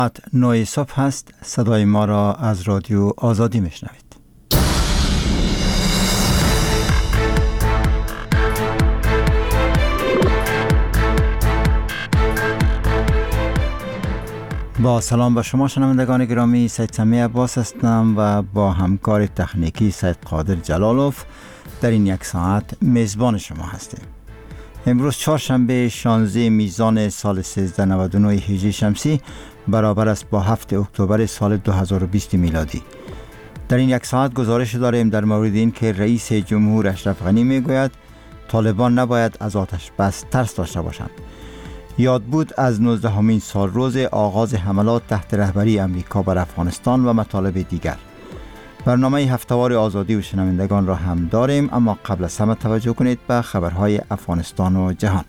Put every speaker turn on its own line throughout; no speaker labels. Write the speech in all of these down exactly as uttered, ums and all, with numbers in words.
نه صبح هست. صدای ما را از رادیو آزادی میشنوید. با سلام به شما شنوندگان گرامی، سید سمی عباس هستم و با همکار تکنیکی سید قادر جلالوف در این یک ساعت میزبان شما هستیم. امروز چهارشنبه شانزده میزان سال سیزده نود و نه هجری شمسی برابر است با هفت اکتبر سال دو هزار و بیست میلادی. در این یک ساعت گزارش داریم در مورد این که رئیس جمهور اشرف غنی میگوید طالبان نباید از آتش بس ترس داشته باشند. یاد بود از نوزدهمین سال روز آغاز حملات تحت رهبری امریکا بر افغانستان و مطالب دیگر. برنامه هفتهوار آزادی و شنوندگان را هم داریم، اما قبل از همه توجه کنید به خبرهای افغانستان و جهان.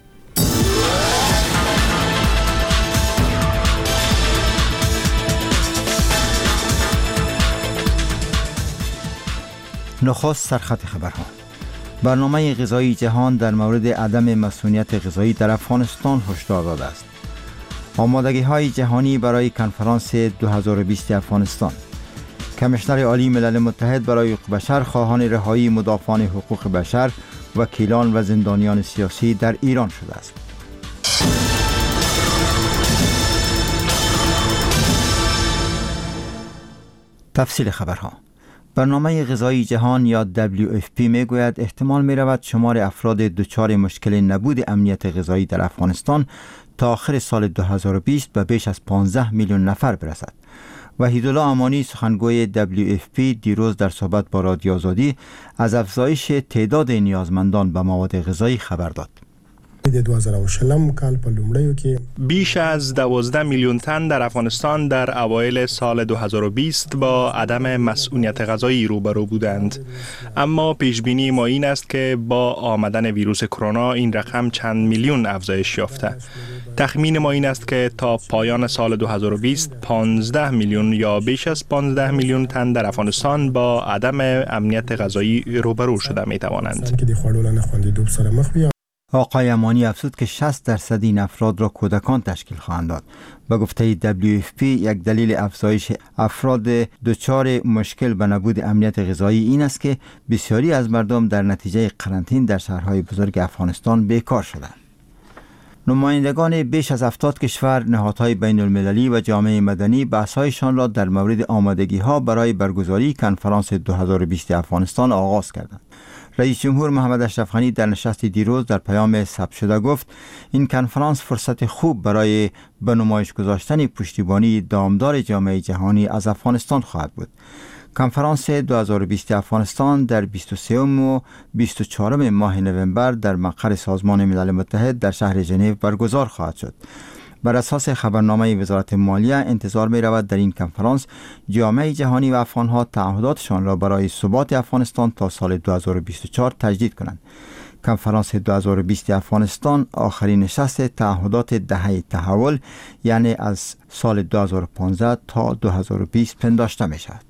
نخست سرخط خبرها. برنامه غذایی جهان در مورد عدم مسئولیت غذایی در افغانستان هشدار داده است. آمادگی های جهانی برای کنفرانس دو هزار و بیست افغانستان. کمیشنر عالی ملل متحد برای حقوق بشر خواهان رهایی مدافعان حقوق بشر، وکیلان و زندانیان سیاسی در ایران شده است. تفصیل خبرها. برنامه غذایی جهان یا دبلیو اف پی می گوید احتمال می رود شمار افراد دچار مشکل نبود امنیت غذایی در افغانستان تا آخر سال دو هزار و بیست به بیش از پانزده میلیون نفر برسد. وحیدالله امانی سخنگوی دبلیو اف پی دیروز در صحبت با رادیو آزادی از افزایش تعداد نیازمندان به مواد غذایی خبر داد.
بیش از دوازده میلیون تن در افغانستان در اوایل سال دو هزار و بیست با عدم مسئولیت غذایی روبرو بودند، اما پیش بینی ما این است که با آمدن ویروس کرونا این رقم چند میلیون افزایش یافته. تخمین ما این است که تا پایان سال دو هزار و بیست پانزده میلیون یا بیش از پانزده میلیون تن در افغانستان با عدم امنیت غذایی روبرو شده می توانند.
آقای امانی افزود که شصت درصد این افراد را کودکان تشکیل خواهند داد. به گفته دبلیو اف پی یک دلیل افزایش افراد دچار مشکل به نبود امنیت غذایی این است که بسیاری از مردم در نتیجه قرنطینه در شهرهای بزرگ افغانستان بیکار شدند. نمایندگان بیش از هفتاد کشور، نهادهای بین المللی و جامعه مدنی بحث‌هایشان را در مورد آمادگی‌ها برای برگزاری کنفرانس دو هزار و بیست افغانستان آغاز کردند. رئیس جمهور محمد اشرف غنی در نشست دیروز در پیام ثبت شده گفت این کنفرانس فرصت خوب برای به نمایش گذاشتن پشتیبانی دامدار جامعه جهانی از افغانستان خواهد بود. کنفرانس دو هزار و بیست افغانستان در بیست و سوم و بیست و چهارم ماه نوامبر در مقر سازمان ملل متحد در شهر ژنو برگزار خواهد شد. بر اساس خبرنامه وزارت مالیه انتظار می رود در این کنفرانس جامعه جهانی و افغانها تعهداتشان را برای ثبات افغانستان تا سال دو هزار و بیست و چهار تجدید کنند. کنفرانس دو هزار و بیست افغانستان آخرین نشست تعهدات دهه تحول، یعنی از سال دو هزار و پانزده تا دو هزار و بیست پنداشته می شود.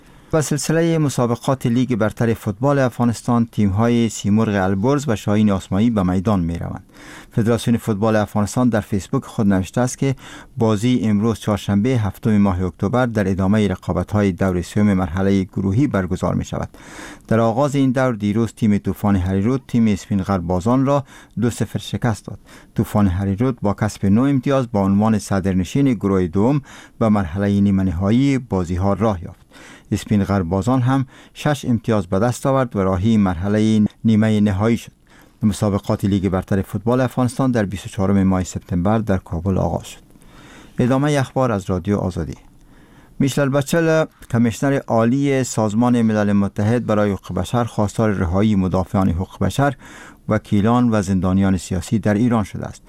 و سلسله مسابقات لیگ برتر فوتبال افغانستان، تیم‌های سیمرغ البرز و شاهین آسمایی به میدان می‌روند. فدراسیون فوتبال افغانستان در فیسبوک خود نوشته است که بازی امروز چهارشنبه هفتم ماه اکتبر در ادامه رقابت‌های دور سوم مرحله گروهی برگزار می‌شود. در آغاز این دور دیروز تیم طوفان هریرود تیم اسپین غربازان را دو صفر شکست داد. طوفان هریرود با کسب نه امتیاز با عنوان صدرنشین گروه دوم به مرحله نیمه نهایی بازی‌ها راه یافت. اسپین غربازان هم شش امتیاز به دست آورد و راهی مرحله نیمه نهایی شد. مسابقات لیگ برتر فوتبال افغانستان در بیست و چهارم ماه سپتامبر در کابل آغاز شد. ادامه اخبار از رادیو آزادی. میشل بچل، کمیشنر عالی سازمان ملل متحد برای حقوق بشر خواستار رهایی مدافعان حقوق بشر، وکیلان و زندانیان سیاسی در ایران شده است.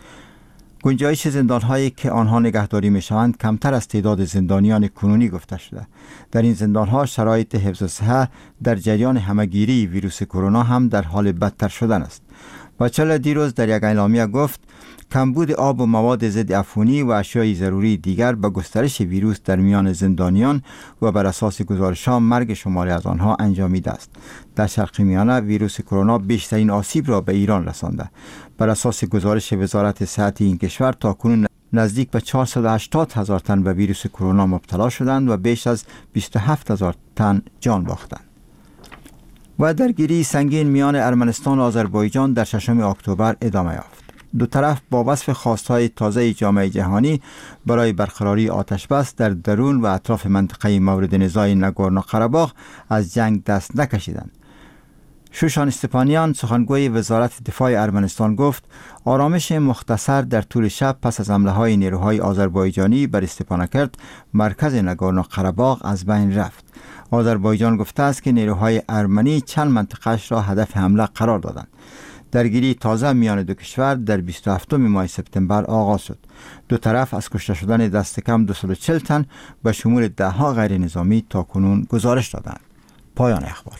گنجایش زندان‌هایی که آنها نگهداری می‌شوند کمتر از تعداد زندانیان کنونی گفته شده. در این زندان‌ها شرایط حفظ صحت در جریان همه‌گیری ویروس کرونا هم در حال بدتر شدن است. بچل دیروز در یک اعلامیه گفت کمبود آب و مواد ضد عفونی و اشیای ضروری دیگر به گسترش ویروس در میان زندانیان و بر اساس گزارش‌ها مرگ شماری از آنها انجامیده است. در شرق میانه ویروس کرونا بیشترین آسیب را به ایران رسانده. بر اساس گزارش وزارت صحت این کشور تاکنون نزدیک به چهارصد و هشتاد هزار تن به ویروس کرونا مبتلا شدند و بیش از بیست و هفت هزار تن جان باختند. و درگیری سنگین میان ارمنستان و آذربایجان در ششم اکتبر ادامه یافت. دو طرف با وصف خواستهای تازه جامعه جهانی برای برقراری آتشبس در درون و اطراف منطقه مورد نزاع ناگورنو قره‌باغ از جنگ دست نکشیدند. شوشان استپانیان سخنگوی وزارت دفاع ارمنستان گفت آرامش مختصر در طول شب پس از حمله های نیروهای آذربایجانی بر استپاناکرت مرکز ناگورنو قره‌باغ از بین رفت. آذربایجان گفته است که نیروهای ارمنی چند منطقه‌اش را هدف حمله قرار دادند. درگیری تازه میان دو کشور در بیست و هفتم ماه سپتامبر آغاز شد. دو طرف از کشته شدن دست کم دویست و چهل تن به شمول ده ها غیر نظامی تا کنون گزارش دادند. پایان اخبار.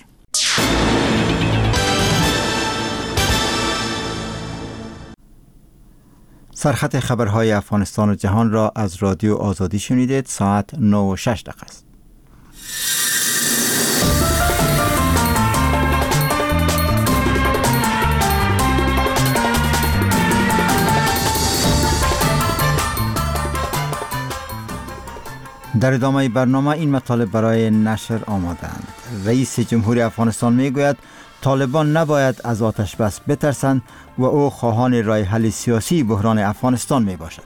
سرخط خبرهای افغانستان و جهان را از رادیو آزادی شنیدید. ساعت نه و شش دقیقه است. در ادامه برنامه این مطالب برای نشر آمادند. رئیس جمهوری افغانستان می گوید طالبان نباید از آتش بس بترسند و او خواهان راه حل سیاسی بحران افغانستان می باشد.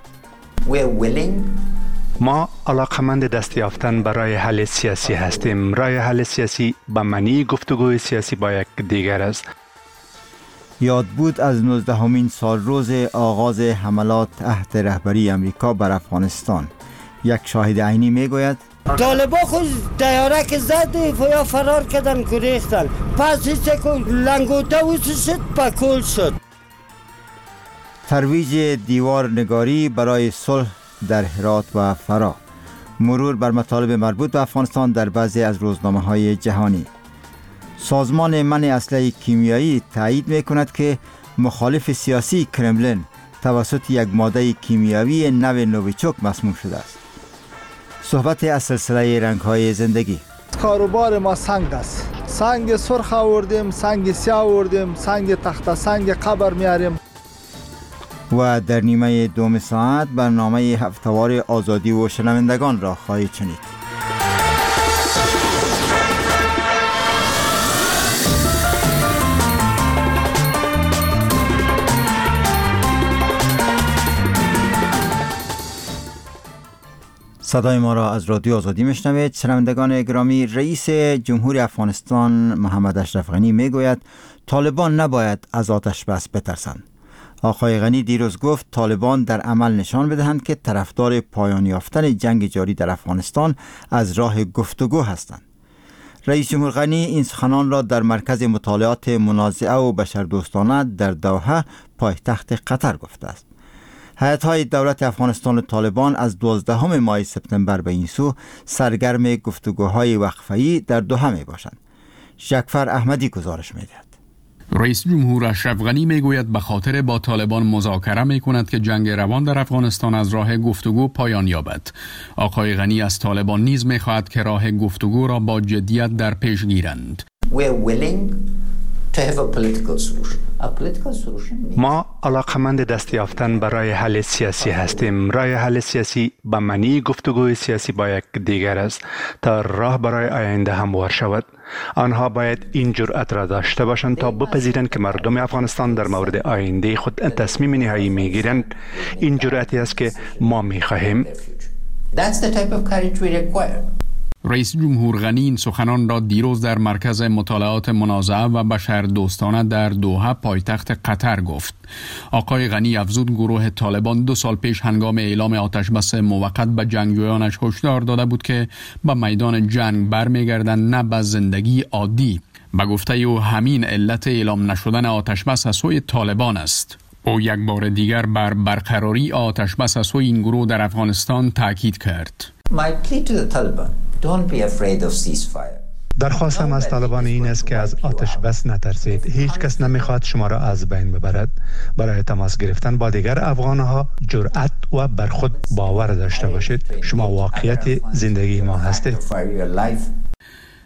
ما علاقمند دست یافتن برای حل سیاسی هستیم. راه حل سیاسی به معنی گفتگوی سیاسی با یک دیگر است.
یاد بود از نوزدهمین سال روز آغاز حملات تحت رهبری امریکا بر افغانستان. یک شاهد عینی میگوید
طالبا خود طیاره که زد یا فرار کردن گریختن، پس هیچ که لنگوته ویسه شد پکول شد.
ترویج دیوار نگاری برای صلح در هرات و فرا. مرور بر مطالب مربوط به افغانستان در بعضی از روزنامه های جهانی. سازمان منع اسلحه کیمیایی تایید می کند که مخالف سیاسی کرملین توسط یک ماده کیمیایی نو نوویچوک مسموم شده است. صحبت از سلسله رنگ‌های زندگی.
کاروبار ما سنگ است. سنگ سرخ آوردیم، سنگ سیاه آوردیم، سنگ تخته سنگ قبر میاریم.
و در نیمه دوم ساعت برنامه هفته‌وار آزادی و شنوندگان را خواهید شنید. صدای ما را از رادیو آزادی میشنوید. شنوندگان گرامی، رئیس جمهوری افغانستان محمد اشرف غنی میگوید طالبان نباید از آتش بس بترسند. آقای غنی دیروز گفت طالبان در عمل نشان بدهند که طرفدار پایان یافتن جنگ جاری در افغانستان از راه گفتگو هستند. رئیس جمهور غنی این سخنان را در مرکز مطالعات منازعه و بشردوستانه در دوحه پایتخت قطر گفته است. هیئت‌های دولت افغانستان و طالبان از دوازدهم ماه سپتامبر به این سو سرگرم گفتگوهای وقفه‌ای در دوحه می باشند. جعفر احمدی گزارش می‌دهد.
رئیس جمهور اشرف غنی میگوید به خاطر با طالبان مذاکره میکند که جنگ روان در افغانستان از راه گفتگو پایان یابد. آقای غنی از طالبان نیز میخواهد که راه گفتگو را با جدیت در پیش گیرند.
ما علاقمند دست یافتن برای حل سیاسی هستیم. راه حل سیاسی به معنی گفتگوی سیاسی با یک دیگر است تا راه برای آینده هموار شود. آنها باید این جرأت را داشته باشند تا بپذیرند که مردم افغانستان در مورد آینده خود تصمیم نهایی میگیرند. این جرأتی است که ما میخواهیم.
رئیس جمهور غنی این سخنان را دیروز در مرکز مطالعات منازعه و بشردوستانه در دوحه پایتخت قطر گفت. آقای غنی افزود گروه طالبان دو سال پیش هنگام اعلام آتشبس موقت به جنگجویانش هشدار داده بود که به میدان جنگ برمیگردند، نه به زندگی عادی. به گفته او همین علت اعلام نشدن آتشبس از سوی طالبان است. او یک بار دیگر بر برقراری آتشبس از سوی این گروه در افغانستان تاکید کرد.
My plea to the Taliban, don't be afraid of ceasefire.
درخواستم از طالبان این است که از آتش بس نترسید. هیچ کس نمیخواد شما را از بین ببرد. برای تماس گرفتن با دیگر افغانها جرأت و بر خود باور داشته باشید. شما واقعیت زندگی ما هستید.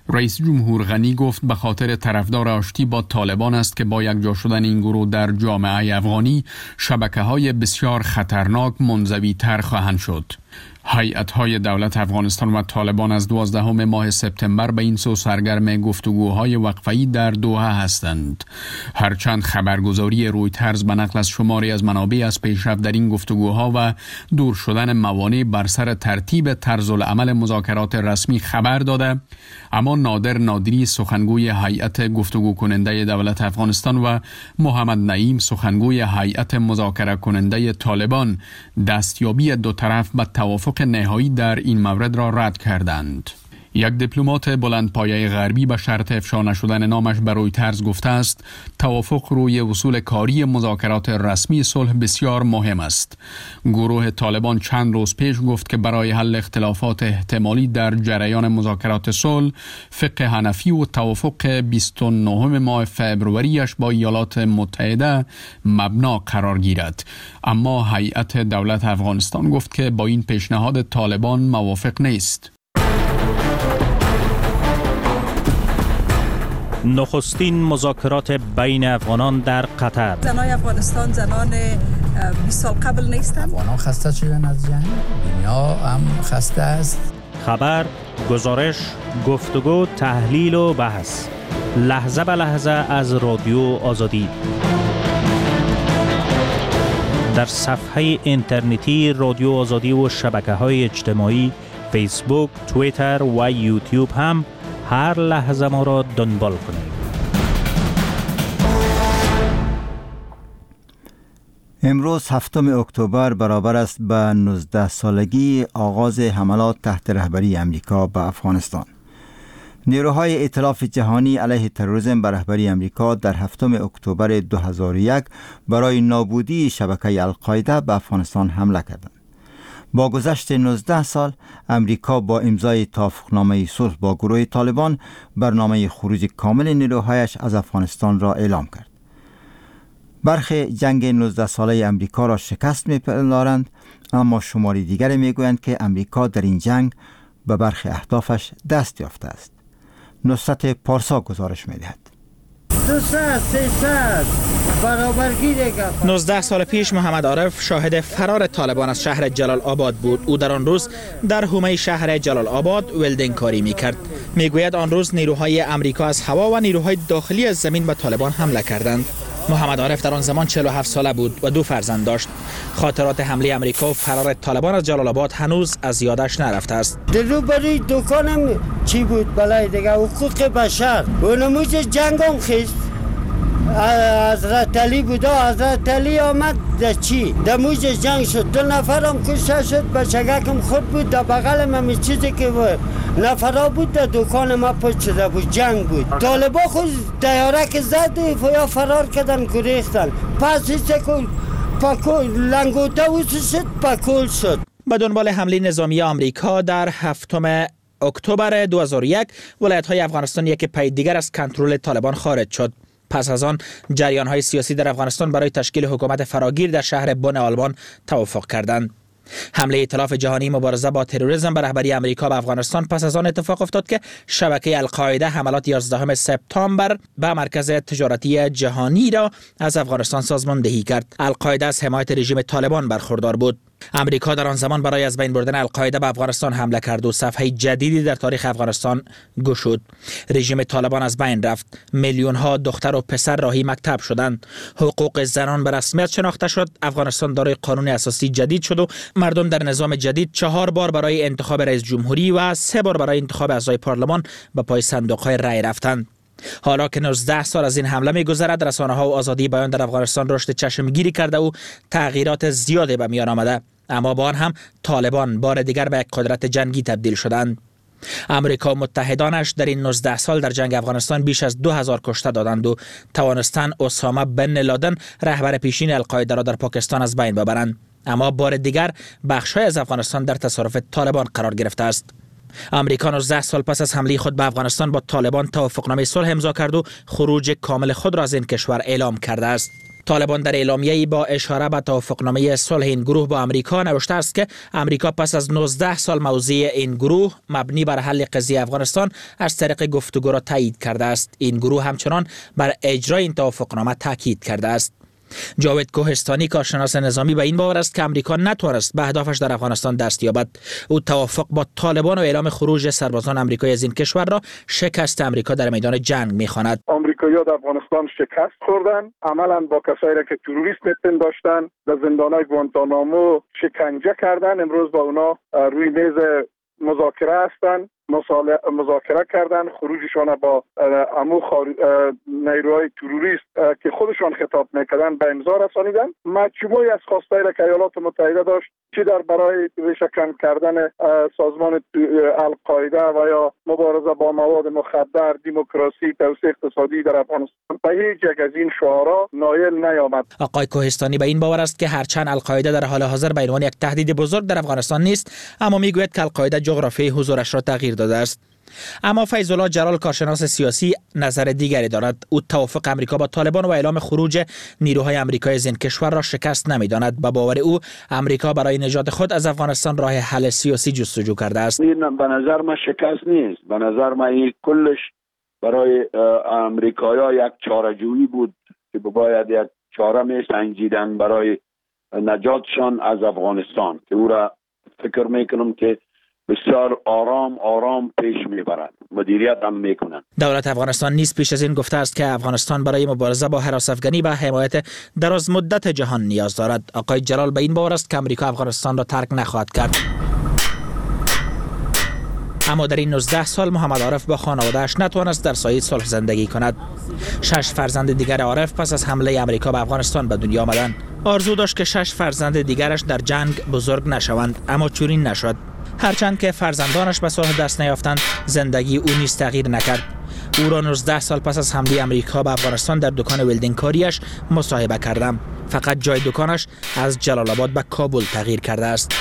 رئیس جمهور غنی گفت به خاطر طرفدار آشتی با طالبان است که با یکجا شدن این گروه در جامعه افغانی شبکه‌های بسیار خطرناک منزوی تر خواهند شد. هیئت‌های دولت افغانستان و طالبان از دوازدهم ماه سپتامبر به این سو سرگرم گفتگوهای وقفه‌ای در دوحه هستند. هرچند خبرگزاری رویترز به نقل از شماری از منابع از پیشرفت در این گفتگوها و دور شدن موانع بر سر ترتیب طرز العمل مذاکرات رسمی خبر داده، اما نادر نادری سخنگوی هیئت گفتگو کننده دولت افغانستان و محمد نعیم سخنگوی هیئت مذاکره کننده طالبان دستیابی دو طرف به توافق نهایی در این مورد را رد کردند. یک دیپلمات بلندپایه غربی به شرط افشا نشدن نامش به رویترز گفته است توافق روی اصول کاری مذاکرات رسمی صلح بسیار مهم است. گروه طالبان چند روز پیش گفت که برای حل اختلافات احتمالی در جریان مذاکرات صلح فقه حنفی و توافق بیست و نهم ماه فبروریش با ایالات متحده مبنا قرار گیرد، اما هیئت دولت افغانستان گفت که با این پیشنهاد طالبان موافق نیست.
نخستین مذاکرات بین افغانان در قطر.
زنای افغانستان زنان بیست سال قبل نیستند.
افغانان خسته شدن از جنگ، دنیا هم خسته است.
خبر، گزارش، گفتگو، تحلیل و بحث لحظه به لحظه از رادیو آزادی در صفحه اینترنتی رادیو آزادی و شبکه‌های اجتماعی فیسبوک، توییتر و یوتیوب هم هر لحظه ما را دنبال کنید.
امروز هفتم اکتبر برابر است به نوزده سالگی آغاز حملات تحت رهبری امریکا به افغانستان. نیروهای ائتلاف جهانی علیه تروریسم به رهبری امریکا در هفتم اکتبر دو هزار و یک برای نابودی شبکه القاعده به افغانستان حمله کردند. با گذشت نوزده سال امریکا با امضای توافقنامه صلح با گروه طالبان برنامه خروج کامل نیروهایش از افغانستان را اعلام کرد. برخی جنگ نوزده ساله امریکا را شکست می‌پندارند، اما شماری دیگر میگویند که امریکا در این جنگ به برخی اهدافش دست یافته است. نصرت پارسا گزارش می‌دهد.
نوزده سال پیش محمد عارف شاهد فرار طالبان از شهر جلال آباد بود. او در آن روز در حومه شهر جلال آباد ولدینگ کاری میکرد. میگوید آن روز نیروهای امریکا از هوا و نیروهای داخلی از زمین به طالبان حمله کردند. محمد عارف در آن زمان چهل و هفت ساله بود و دو فرزند داشت. خاطرات حمله امریکا و فرار طالبان از جلال آباد هنوز از یادش نرفته است.
در روبروی دکانم چی بود بلای دیگه حقوق بشر و نموز جنگ هم خیست. حضرت علی بود و حضرت علی آمد در چی؟ در موج جنگ شد، دو نفرم کشته شد، بچگکم خود بود در بغلم همی چیزی که نفرها بود در دکان ما پشت شده بود، جنگ بود. طالبا خود دیاره که زد یا فرار کردن گریختن، پس ایسته کن پاکول لنگوته ویسه شد پاکول شد.
به دنبال حمله نظامی آمریکا در هفتم اکتبر دو هزار و یک ولایت‌های افغانستان یک پای دیگر از کنترل طالبان خارج شد. پس از آن جریان‌های سیاسی در افغانستان برای تشکیل حکومت فراگیر در شهر بن آلبان توافق کردند. حمله ائتلاف جهانی مبارزه با تروریسم به رهبری امریکا به افغانستان پس از آن اتفاق افتاد که شبکه القاعده حملات یازدهم سپتامبر به مرکز تجارتی جهانی را از افغانستان سازماندهی کرد. القاعده از حمایت رژیم طالبان برخوردار بود. امریکا در آن زمان برای از بین بردن القاعده به افغانستان حمله کرد و صفحه جدیدی در تاریخ افغانستان گشود. رژیم طالبان از بین رفت. میلیون ها دختر و پسر راهی مکتب شدند. حقوق زنان به رسمیت شناخته شد. افغانستان دارای قانون اساسی جدید شد و مردم در نظام جدید چهار بار برای انتخاب رئیس جمهوری و سه بار برای انتخاب اعضای پارلمان به پای صندوق‌های رای رفتند. حالا که نوزده سال از این حمله می‌گذرد، رسانه‌ها و آزادی بیان در افغانستان رشد چشمگیری کرده و تغییرات زیادی به میان آمده، اما با آن هم طالبان بار دیگر به یک قدرت جنگی تبدیل شدند. امریکا و متحدانش در این نوزده سال در جنگ افغانستان بیش از دو هزار کشته دادند و توانستند اسامه بن لادن رهبر پیشین القاعده را در پاکستان از بین ببرند، اما بار دیگر بخش‌های از افغانستان در تصرف طالبان قرار گرفته است. امریکا نوزده سال پس از حمله خود به افغانستان با طالبان توافقنامه صلح امضا کرد و خروج کامل خود را از این کشور اعلام کرده است. طالبان در اعلامیه‌ای با اشاره به توافقنامه صلح این گروه با امریکا نوشته است که امریکا پس از نوزده سال موضع این گروه مبنی بر حل قضیه افغانستان از طریق گفتگو را تایید کرده است. این گروه همچنان بر اجرای این توافقنامه تاکید کرده است. جاوید کوهستانی کارشناس نظامی به این باور است که امریکا نتوانست به اهدافش در افغانستان دست یابد. او توافق با طالبان و اعلام خروج سربازان آمریکایی از این کشور را شکست امریکا در میدان جنگ می‌خواند.
آمریکایی‌ها در افغانستان شکست خوردن، عملاً با کسایی را که تروریست می‌پنداشتن در زندان‌های گوانتانامو شکنجه کردن. امروز با اونا روی میز مذاکره هستند، مذاکره کردن، خروجشان با امو نیروهای تروریست که خودشان خطاب میکردن به امضا رسانیدن. مجموعی از خواستایی را که ایالات متحده داشت، چه در برای ریشه‌کن کردن سازمان القاعده و یا مبارزه با مواد مخدر، دموکراسی، توسعه اقتصادی در افغانستان، به هیچ یک از این شعارا نایل نیامد.
آقای کوهستانی به این باور است که هرچند القاعده در حال حاضر به عنوان یک تهدید بزرگ در افغانستان نیست، اما میگوید که القاعده جغرافیای حضورش را تغییر داده است. اما فیض الله جلال کارشناس سیاسی نظر دیگری دارد. او توافق امریکا با طالبان و اعلام خروج نیروهای آمریکایی از این کشور را شکست نمی‌داند. به باور او امریکا برای نجات خود از افغانستان راه حل سیاسی جستجو کرده است.
این به نظر من شکست نیست. به نظر من این کلش برای امریکایی‌ها یک چاره‌جویی بود که باید یک چاره می‌سنجیدن برای نجاتشان از افغانستان که او را فکر می‌کنم که بسیار آرام آرام پیش میبرند، مدیریت هم میکنند.
دولت افغانستان نیز پیش از این گفته است که افغانستان برای مبارزه با هراس افغانی و حمایت دراز مدت جهان نیاز دارد. آقای جلال به این باور است که امریکا افغانستان را ترک نخواهد کرد. اما در این نوزده سال محمد عارف با خانواده‌اش نتوانست در سایه صلح زندگی کند. شش فرزند دیگر عارف پس از حمله امریکا به افغانستان به دنیا آمدند. آرزو داشت که شش فرزند دیگرش در جنگ بزرگ نشوند، اما چنین نشد. هرچند که فرزندانش به صلح دست نیافتند، زندگی او نیز تغییر نکرد. او را نوزده سال پس از حمله امریکا به افغانستان در دکان ولدینگ کاریش مصاحبه کردم. فقط جای دکانش از جلال آباد به کابل تغییر کرده است.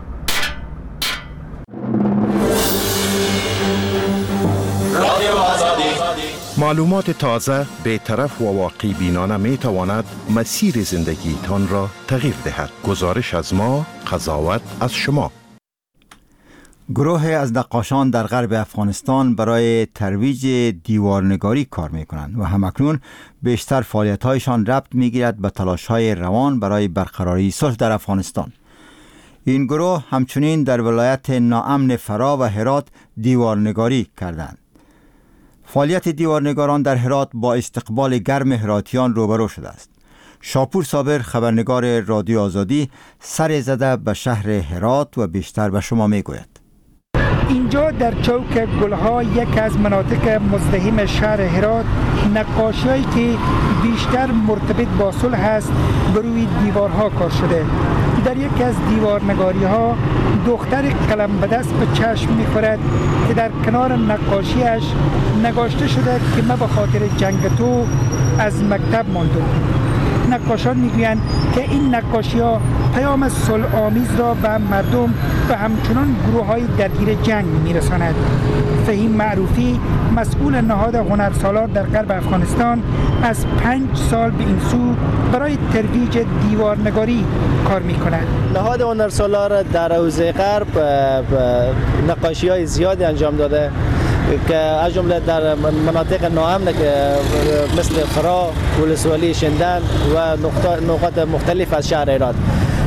معلومات تازه، بی‌طرف و واقع بینانه می تواند مسیر زندگی تان را تغییر دهد. گزارش از ما، قضاوت از شما.
گروه از نقاشان در غرب افغانستان برای ترویج دیوارنگاری کار می کنند و همکنون بیشتر فعالیت‌هایشان ربط می گیرد به تلاش‌های روان برای برقراری صلح در افغانستان. این گروه همچنین در ولایت ناامن فرا و هرات دیوارنگاری کردند. فعالیت دیوارنگاران در هرات با استقبال گرم هراتیان روبرو شده است. شاپور صابر خبرنگار رادیو آزادی سر زده به شهر هرات و بیشتر به شما می گوید.
اینجا در چوک گلها، یک از مناطق مزدحم شهر هرات، نقاشی‌هایی که بیشتر مرتبط با صلح است بر روی دیوارها کار شده. در یک از دیوارنگاری‌ها دختر قلم به دست به چشم می‌خورد که در کنار نقاشیش نگاشته شده که ما به خاطر جنگ تو از مکتب ماندم. نقاشان میگویند که این نقاشی‌ها پیام صلح آمیز را به مردم و همچنان گروه‌های درگیر جنگ می‌رساند. فهیم معروفی مسئول نهاد هنرسالار در غرب افغانستان از پنج سال به این سو برای ترویج دیوارنگاری کار می‌کند.
نهاد هنرسالار در حوزه غرب نقاشی‌های زیادی انجام داده که از جمله در مناطق ناامن که مثل فرا، ولسوالی شندن و نقاط مختلف از شهر هرات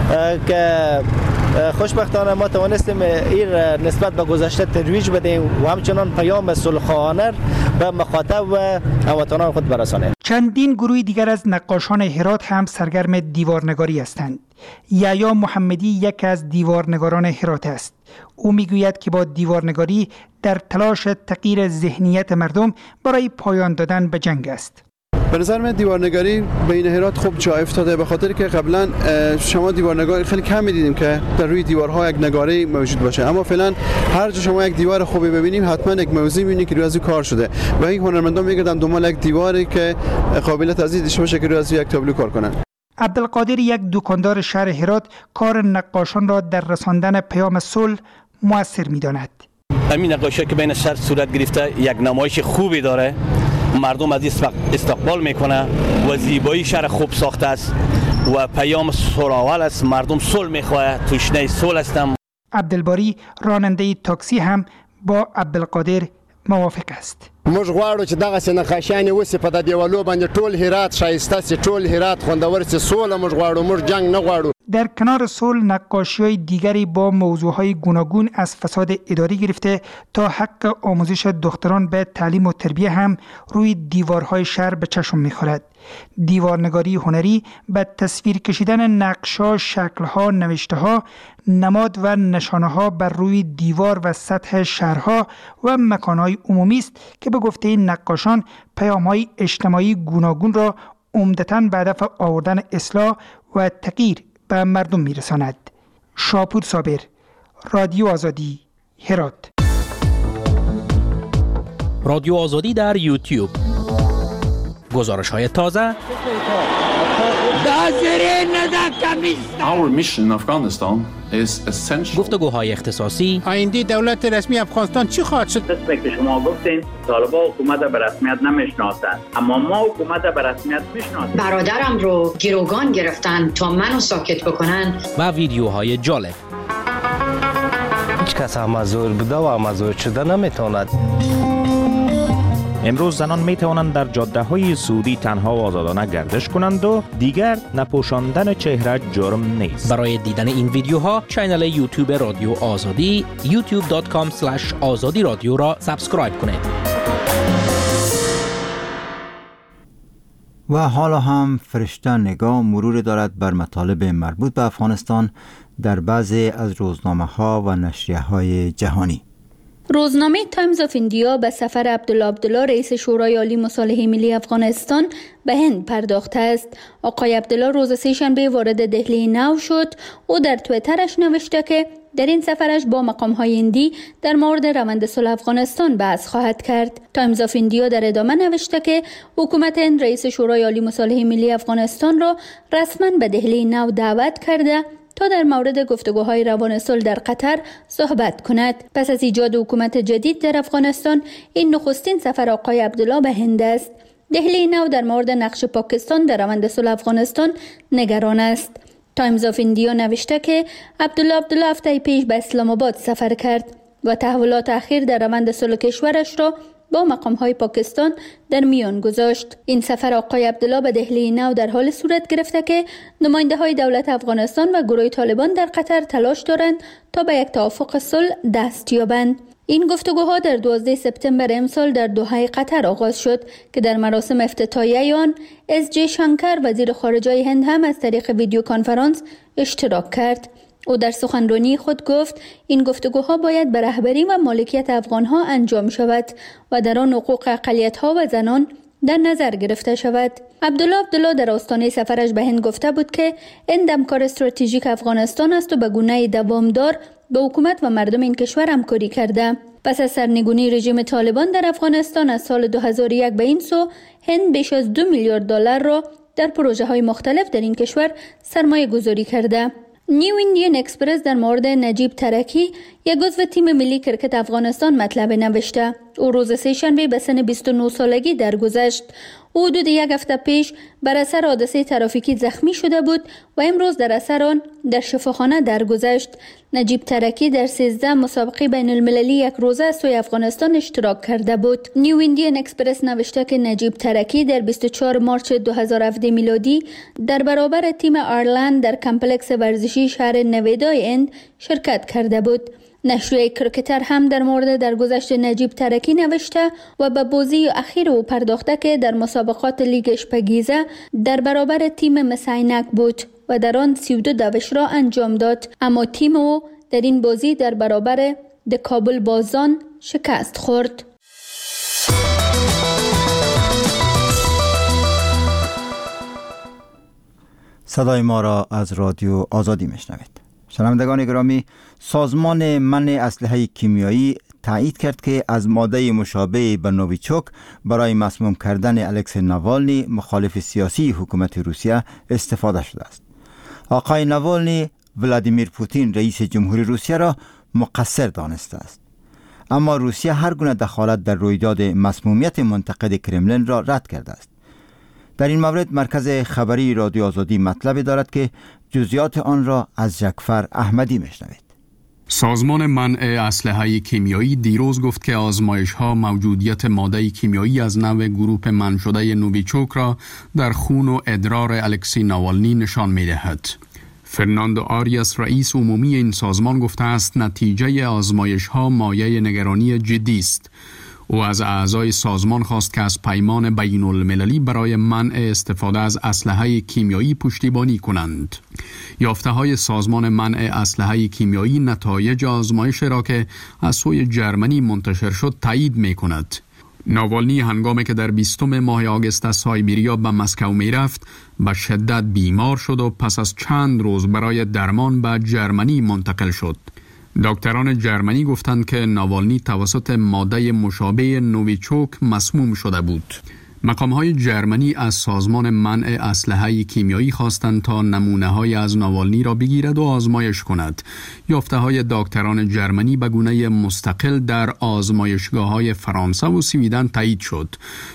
که خوشبختانه ما توانستیم این نسبت به گذشته ترویج بدیم و همچنان پیام صلح‌خواهانه به مخاطب و هموطنان خود برسانیم.
چندین گروه دیگر از نقاشان هرات هم سرگرم دیوارنگاری هستند. یحیی محمدی یک از دیوارنگاران هرات است. او میگوید که با دیوارنگاری در تلاش تغییر ذهنیت مردم برای پایان دادن به جنگ است.
به نظر من دیوارنگاری بین هرات خوب جا افتاده، به خاطر که قبلا شما دیوارنگاری خیلی کم می‌دیدیم که در روی دیوارها یک نگاره موجود باشه، اما فعلا هر جا شما یک دیوار خوبی ببینیم حتما یک موضوع می‌بینید که روی از کار شده و این هنرمندان میگردن دنبال یک دیواری که قابلیت تزیید داشته باشه که روی از یک تابلو کار کنن.
عبدالقادر یک دکاندار شهر هرات کار نقاشان را در رساندن پیام صلح مؤثر می‌داند.
همین نقاشی که بین شهر صورت گرفته یک نمایش خوبی داره مردم از استقبال میکنه و زیبایی شهر خوب ساخته است و پیام سراول است. مردم صلح میخواه، تشنه صلح هستم.
عبدالباری راننده تاکسی هم با عبدالقادر موافق است.
موږ غواړو چې دغه سي نقاشیانې وسي په د دیوالو باندې ټول هرات ښایسته سي، ټول هرات خوندور سي. سوله موږ غواړو، موږ جنگ نه غواړو.
در کنار صلح نقاشی‌های دیگری با موضوعهای گوناگون از فساد اداری گرفته تا حق آموزش دختران به تعلیم و تربیه هم روی دیوارهای شهر به چشم می‌خورد. دیوارنگاری هنری به تصویر کشیدن نقش‌ها، شکل‌ها، نوشته‌ها، نماد و نشانه‌ها بر روی دیوار و سطح شهرها و مکان‌های عمومی است که به گفته نقاشان پیام‌های اجتماعی گوناگون را عمدتاً به هدف آوردن اصلاح و تغییر به مردم میرساند. شاپور صابر، رادیو آزادی، هرات.
رادیو آزادی در یوتیوب. گزارش های تازه.
Our mission in Afghanistan is essential.
گفتگوهای اختصاصی.
آینده دولت رسمی افغانستان چی خواهد شد؟
قسمی که شما گفتین طالبان حکومت به رسمیت نمیشناسند، اما ما حکومت به رسمیت میشناسیم.
برادرم رو گروگان گرفتن تا منو ساکت بکنن.
و ویدیوهای جالب.
هیچ کس امازور بوده و امازور شده نمیتواند.
امروز زنان می توانند در جاده های سعودی تنها و آزادانه گردش کنند و دیگر نپوشاندن چهره جرم نیست.
برای دیدن این ویدیوها کانال یوتیوب رادیو آزادی یوتیوب دات کام اسلش آزادی رادیو را سابسکرایب کنید.
و حالا هم فرشته نگاه مرور دارد بر مطالب مربوط به افغانستان در بعضی از روزنامه ها و نشریه های جهانی.
روزنامه تایمز آف ایندیا به سفر عبدالله عبدالله رئیس شورای عالی مصالحه ملی افغانستان به هند پرداخته است. آقای عبدالله روز سه‌شنبه وارد دهلی نو شد. او در تویترش نوشته که در این سفرش با مقام‌های هندی در مورد روند صلح افغانستان بحث خواهد کرد. تایمز آف ایندیا در ادامه نوشته که حکومت هند رئیس شورای عالی مصالحه ملی افغانستان را رسما به دهلی نو دعوت کرده تا در مورد گفتگوهای روان صلح در قطر صحبت کند. پس از ایجاد حکومت جدید در افغانستان، این نخستین سفر آقای عبدالله به هند است. دهلی نو در مورد نقش پاکستان در روند صلح افغانستان نگران است. تایمز آف ایندیا نوشته که عبدالله عبدالله هفته پیش به اسلام آباد سفر کرد و تحولات اخیر در روند صلح کشورش را با مقام‌های پاکستان در میان گذاشت. این سفر آقای عبدالله به دهلی نو در حال صورت گرفته که نماینده‌های دولت افغانستان و گروه طالبان در قطر تلاش دارند تا به یک توافق صلح دست یابند. این گفتگوها در دوازده سپتامبر امسال در دوحه قطر آغاز شد که در مراسم افتتاحیه آن اس جی شنکر وزیر خارجه هند هم از طریق ویدیو کنفرانس اشتراک کرد. او در سخنرانی خود گفت این گفتگوها باید به رهبری و مالکیت افغانها انجام شود و در آن حقوق اقلیت‌ها و زنان در نظر گرفته شود. عبدالله عبدالله در آستانه سفرش به هند گفته بود که هند همکار استراتژیک افغانستان است و به گونه دوامدار با حکومت و مردم این کشور همکاری کرده. پس از سرنگونی رژیم طالبان در افغانستان از سال دو هزار و یک به این سو، هند بیش از دو میلیارد دلار را در پروژه های مختلف در این کشور سرمایه گذاری کرده. نیو ایندین اکسپرس در مورد نجیب ترکی، یک عضو تیم ملی کرکت افغانستان مطلب نوشته. او روز سه‌شنبه به سن بیست و نه سالگی درگذشت. او حدود یک هفته پیش بر اثر حادثه ترافیکی زخمی شده بود و امروز در اثر آن در شفاخانه درگذشت. نجیب ترکی در سیزده مسابقه بین المللی یک روزه از سوی افغانستان اشتراک کرده بود. نیو ایندین اکسپرس نوشته که نجیب ترکی در بیست و چهارم مارس دو هزار و هفده میلادی در برابر تیم آیرلند در کمپلکس ورزشی شهر نویدای هند شرکت کرده بود. نشریه کرکتر هم در مورد درگذشت نجیب ترکی نوشته و به بازی اخیر او پرداخته که در مسابقات لیگ اشپگیزه در برابر تیم مساینک بود و در آن سی و دو دوش را انجام داد، اما تیم او در این بازی در برابر د کابل بازان شکست خورد.
صدای ما را از رادیو آزادی میشنوید. شنوندگان گرامی، سازمان منع اسلحه کیمیایی تایید کرد که از ماده مشابه به نوویچوک برای مسموم کردن الکسی ناوالنی مخالف سیاسی حکومت روسیه استفاده شده است. آقای ناوالنی ولادیمیر پوتین رئیس جمهوری روسیه را مقصر دانسته است. اما روسیه هر گونه دخالت در رویداد مسمومیت منتقد کرملین را رد کرده است. در این مورد مرکز خبری رادیو آزادی مطلبی دارد که جزئیات آن را از جعفر احمدی میشنوید.
سازمان منع اسلحه کیمیایی دیروز گفت که آزمایش‌ها موجودیت ماده کیمیایی از نوع گروپ منع شده نوویچوک را در خون و ادرار الکسی ناوالنی نشان می‌دهد. فرناندو آریاس رئیس عمومی این سازمان گفته است نتیجه آزمایش‌ها مایه نگرانی جدی است. او از اعضای سازمان خواست که از پیمان بین المللی برای منع استفاده از اسلحه کیمیایی پشتیبانی کنند. یافته‌های سازمان منع اسلحه کیمیایی نتایج آزمایش را که از سوی جرمنی منتشر شد تایید می‌کند. ناوالنی هنگامی که در بیستم ماه آگوست از سایبریا به مسکو می رفت به شدت بیمار شد و پس از چند روز برای درمان به جرمنی منتقل شد. دکتران جرمنی گفتند که ناوالنی توسط ماده مشابه نوویچوک مسموم شده بود. مقام‌های جرمنی از سازمان منع اسلحه کیمیایی خواستند تا نمونه‌های از ناوالنی را بگیرد و آزمایش کند. یافته‌های دکتران جرمنی به گونه مستقل در آزمایشگاه‌های فرانسه و سویدن تایید شد.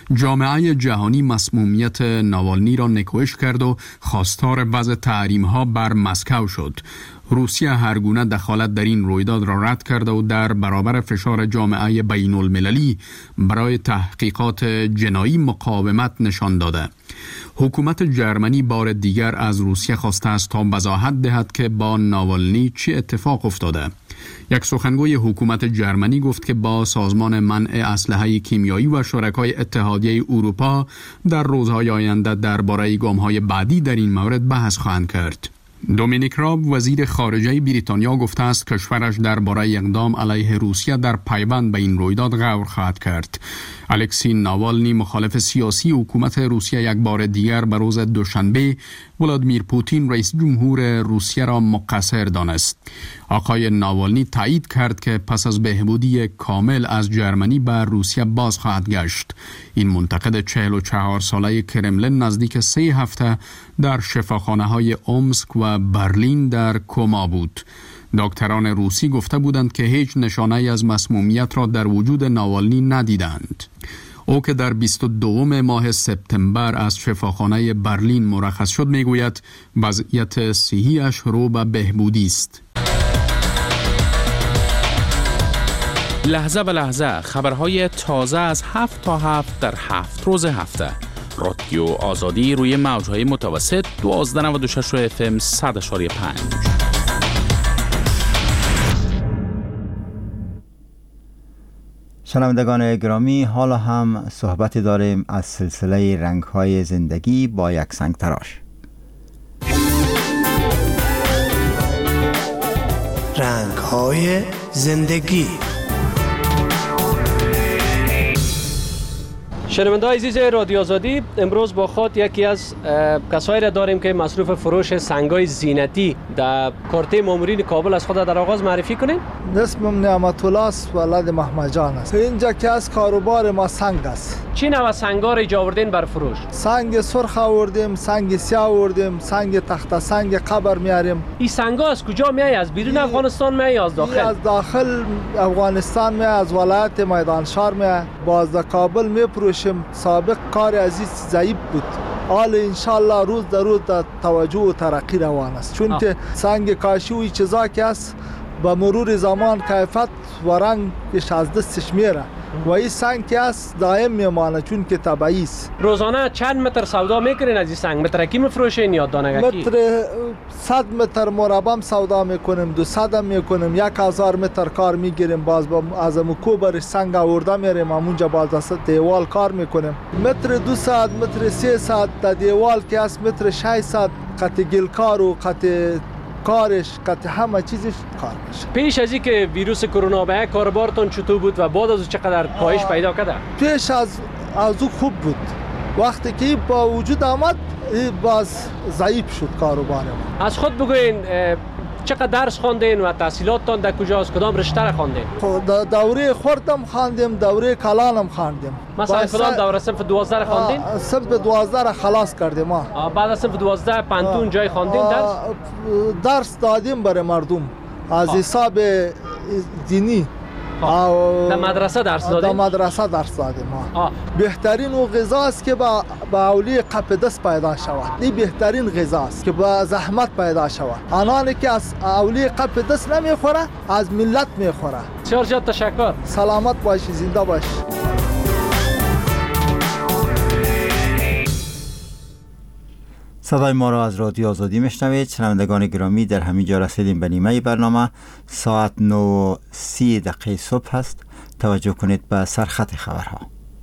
جامعه جهانی مسمومیت ناوالنی را نکوهش کرد و خواستار وضع تحریم‌ها بر مسکو شد. روسیه هر گونه دخالت در این رویداد را رد کرده و در برابر فشار جامعه بین المللی برای تحقیقات جنایی مقاومت نشان داده. حکومت جرمنی بار دیگر از روسیه خواسته است تا وضاحت دهد که با ناوالنی چه اتفاق افتاده. یک سخنگوی حکومت جرمنی گفت که با سازمان منع اسلحه کیمیایی و شرکای اتحادیه اروپا در روزهای آینده درباره گام‌های بعدی در این مورد بحث خواهند کرد. دومینیک راب وزیر خارجه بریتانیا گفته است کشورش درباره اقدام علیه روسیه در پیوند به این رویداد غور خواهد کرد. الکسی ناوالنی مخالف سیاسی حکومت روسیه یک بار دیگر به روز دوشنبه ولادیمیر پوتین رئیس جمهور روسیه را مقصر دانست. آقای ناوالنی تایید کرد که پس از بهبودی کامل از جرمنی به روسیه باز خواهد گشت. این منتقد چهل و چهار ساله کرملین نزدیک سه هفته در شفاخانه های اومسک و برلین در کما بود. دکتران روسی گفته بودند که هیچ نشانه از مسمومیت را در وجود ناوالنی ندیدند. او که در بیست و دوم ماه سپتامبر از شفاخانه برلین مرخص شد میگوید وضعیت صحیش رو به بهبودی است.
لحظه به لحظه خبرهای تازه از هفت تا هفت در هفت روز هفته. رادیو آزادی روی موجهای متوسط دوازده نود و شش اف ام صد و پنج.
شنوندگان گرامی، حالا هم صحبت داریم از سلسله رنگ‌های زندگی با یک سنگ تراش.
رنگ‌های زندگی.
شنونده‌های عزیز رادیو آزادی، امروز با خود یکی از کسایی را داریم که مصروف فروش سنگ‌های زینتی در کارته مامورین کابل از خود در آغاز معرفی کنین.
اسمم نعمت الله است، ولد محمد جان است. اینجا که از کاروبار ما سنگ است.
چی نوع سنگ‌ها را ایجا آوردین بر فروش؟
سنگ سرخ آوردیم، سنگ سیاه آوردیم، سنگ تخته سنگ قبر میاریم.
این سنگ‌ها از کجا میای؟ از بیرون افغانستان میای یا از داخل؟
از داخل افغانستان میای، از ولایت میدان شهر میای. باز در کابل میفروشیم. سابق کار عزیز ضعیف بود. حال انشالله روز در روز در توجه و ترقی روان است، چون که سنگ کاشی و چیزا که است با مرور زمان کیفیت و رنگش از دستش میره و این سنگ که است دائم میمانه چون که طبیعی است.
روزانه چند متر سودا میکنین از این سنگ؟ مترکی میفروشین یا دانگکی؟
متر صد متر مربع سودا میکنیم، دو صد هم میکنیم، یک هزار متر کار میگیریم. باز با از کوبر سنگ آورده میریم همونجا باز از دیوال کار میکنیم. متر دو صد متر سه صد در دیوال که است متر ششصد قطع گل کار و قطع کارش قطع همه چیزش کار میشه.
پیش از این که ویروس کرونا به کاروبارتون چطور بود و بعد از چقدر کاهش پیدا کرده؟
پیش از از او خوب بود. وقتی که با وجود آمد باز ضعیف شد کاروبار ما.
از خود بگوین چقدر درس خواندین و تحصیلاتتان در کجاست؟ کدام رشته را خواندین؟
دوره خردم خواندیم، دوره کلانم خواندیم.
مثلا کدام دوره صنف دوازده را خواندین؟
صنف دوازده را خلاص کردیم ما.
بعد از صنف دوازده پانتون جای خواندین درس؟
درس دادیم برای مردم از حساب دینی
در مدرسه درس دادیم؟
در مدرسه درس دادیم ما. بهترین و غذا است که با با اولی قپ دست پیدا شود. این بهترین غذا است که با زحمت پیدا شود. آنانی که از اولی قپ دست نمیخوره از ملت میخوره.
بسیار زیاد تشکر.
سلامت باشی، زنده باش.
صدای ما را از رادیو آزادی میشنوید. شنوندگان گرامی، در همین جا رسیدیم به نیمه برنامه. ساعت نه و سی دقیقه صبح است. توجه کنید به سرخط خبرها.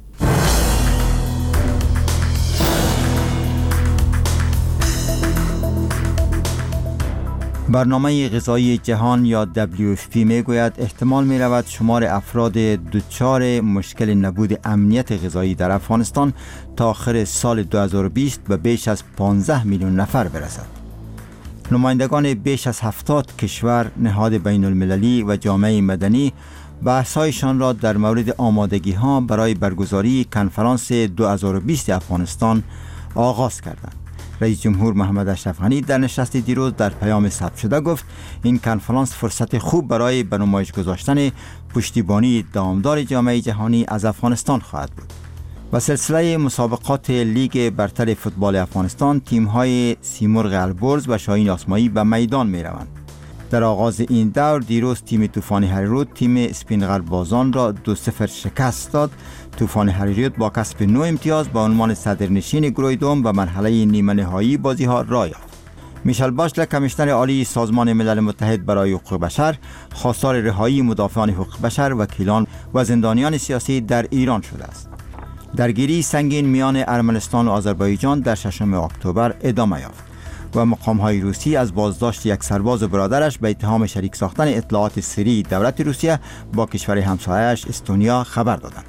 برنامه غذایی جهان یا دبلیو اف پی می گوید احتمال می رود شمار افراد دچار مشکل نبود امنیت غذایی در افغانستان تا آخر سال دو هزار و بیست به بیش از پانزده میلیون نفر برسد. نمایندگان بیش از هفتاد کشور، نهاد بین المللی و جامعه مدنی بحث‌هایشان را در مورد آمادگی ها برای برگزاری کنفرانس دو هزار و بیست افغانستان آغاز کردند. رئیس جمهور محمد اشرف غنی در نشست دیروز در پیام ثبت شده گفت این کنفرانس فرصت خوب برای به نمایش گذاشتن پشتیبانی دامدار جامعه جهانی از افغانستان خواهد بود. و سلسله مسابقات لیگ برتر فوتبال افغانستان، تیم‌های سیمرغ البرز و شاهین آسمایی به میدان می‌روند. در آغاز این دور دیروز تیم طوفان هریرود تیم اسپین غربازان را دو صفر شکست داد. طوفان هریرود با کسب نه امتیاز به عنوان صدرنشین گروه دوم و مرحله نیمه نهایی بازی‌ها راه یافت. میشل باشلر، کمیشنر عالی سازمان ملل متحد برای حقوق بشر، خواستار رهایی مدافعان حقوق بشر، وکیلان و زندانیان سیاسی در ایران شده است. درگیری سنگین میان ارمنستان و آذربایجان در ششم اکتبر ادامه یافت و مقام‌های روسی از بازداشت یک سرباز برادرش به اتهام شریک ساختن اطلاعات سری دولت روسیه با کشور همسایه‌اش استونیا خبر دادند.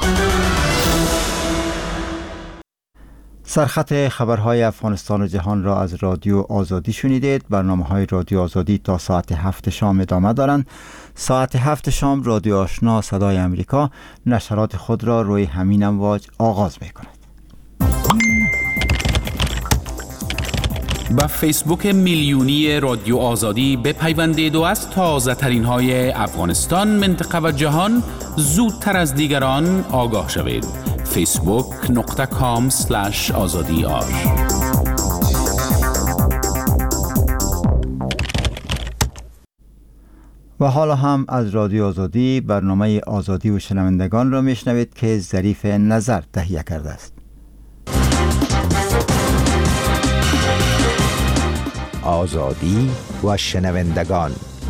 سرخط خبرهای افغانستان و جهان را از رادیو آزادی شنیدید. برنامه‌های رادیو آزادی تا ساعت هفت شام ادامه دارند. ساعت هفت شام رادیو آشنا صدای امریکا نشرات خود را روی همین امواج آغاز می‌کند.
با فیسبوک میلیونی رادیو آزادی بپیوندید و از تازه ترین های افغانستان، منطقه و جهان زودتر از دیگران آگاه شوید. فیسبوک نقطه کام سلش آزادی آر.
و حالا هم از رادیو آزادی برنامه آزادی و شنوندگان را میشنوید که ظریف نظر تهیه کرده است.
آزادی و شنوندگان.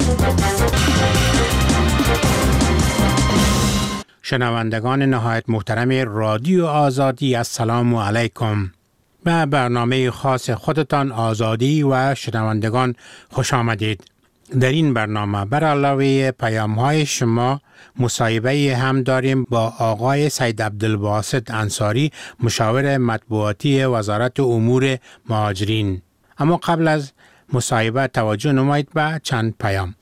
شنوندگان نهایت محترم رادیو آزادی، السلام علیکم. به برنامه خاص خودتان آزادی و شنوندگان خوش آمدید. در این برنامه بر علاوه پیام‌های شما مصاحبه هم داریم با آقای سید عبدالباسط انصاری، مشاور مطبوعاتی وزارت امور مهاجرین. اما قبل از مصاحبه توجه نمایید به چند پیام.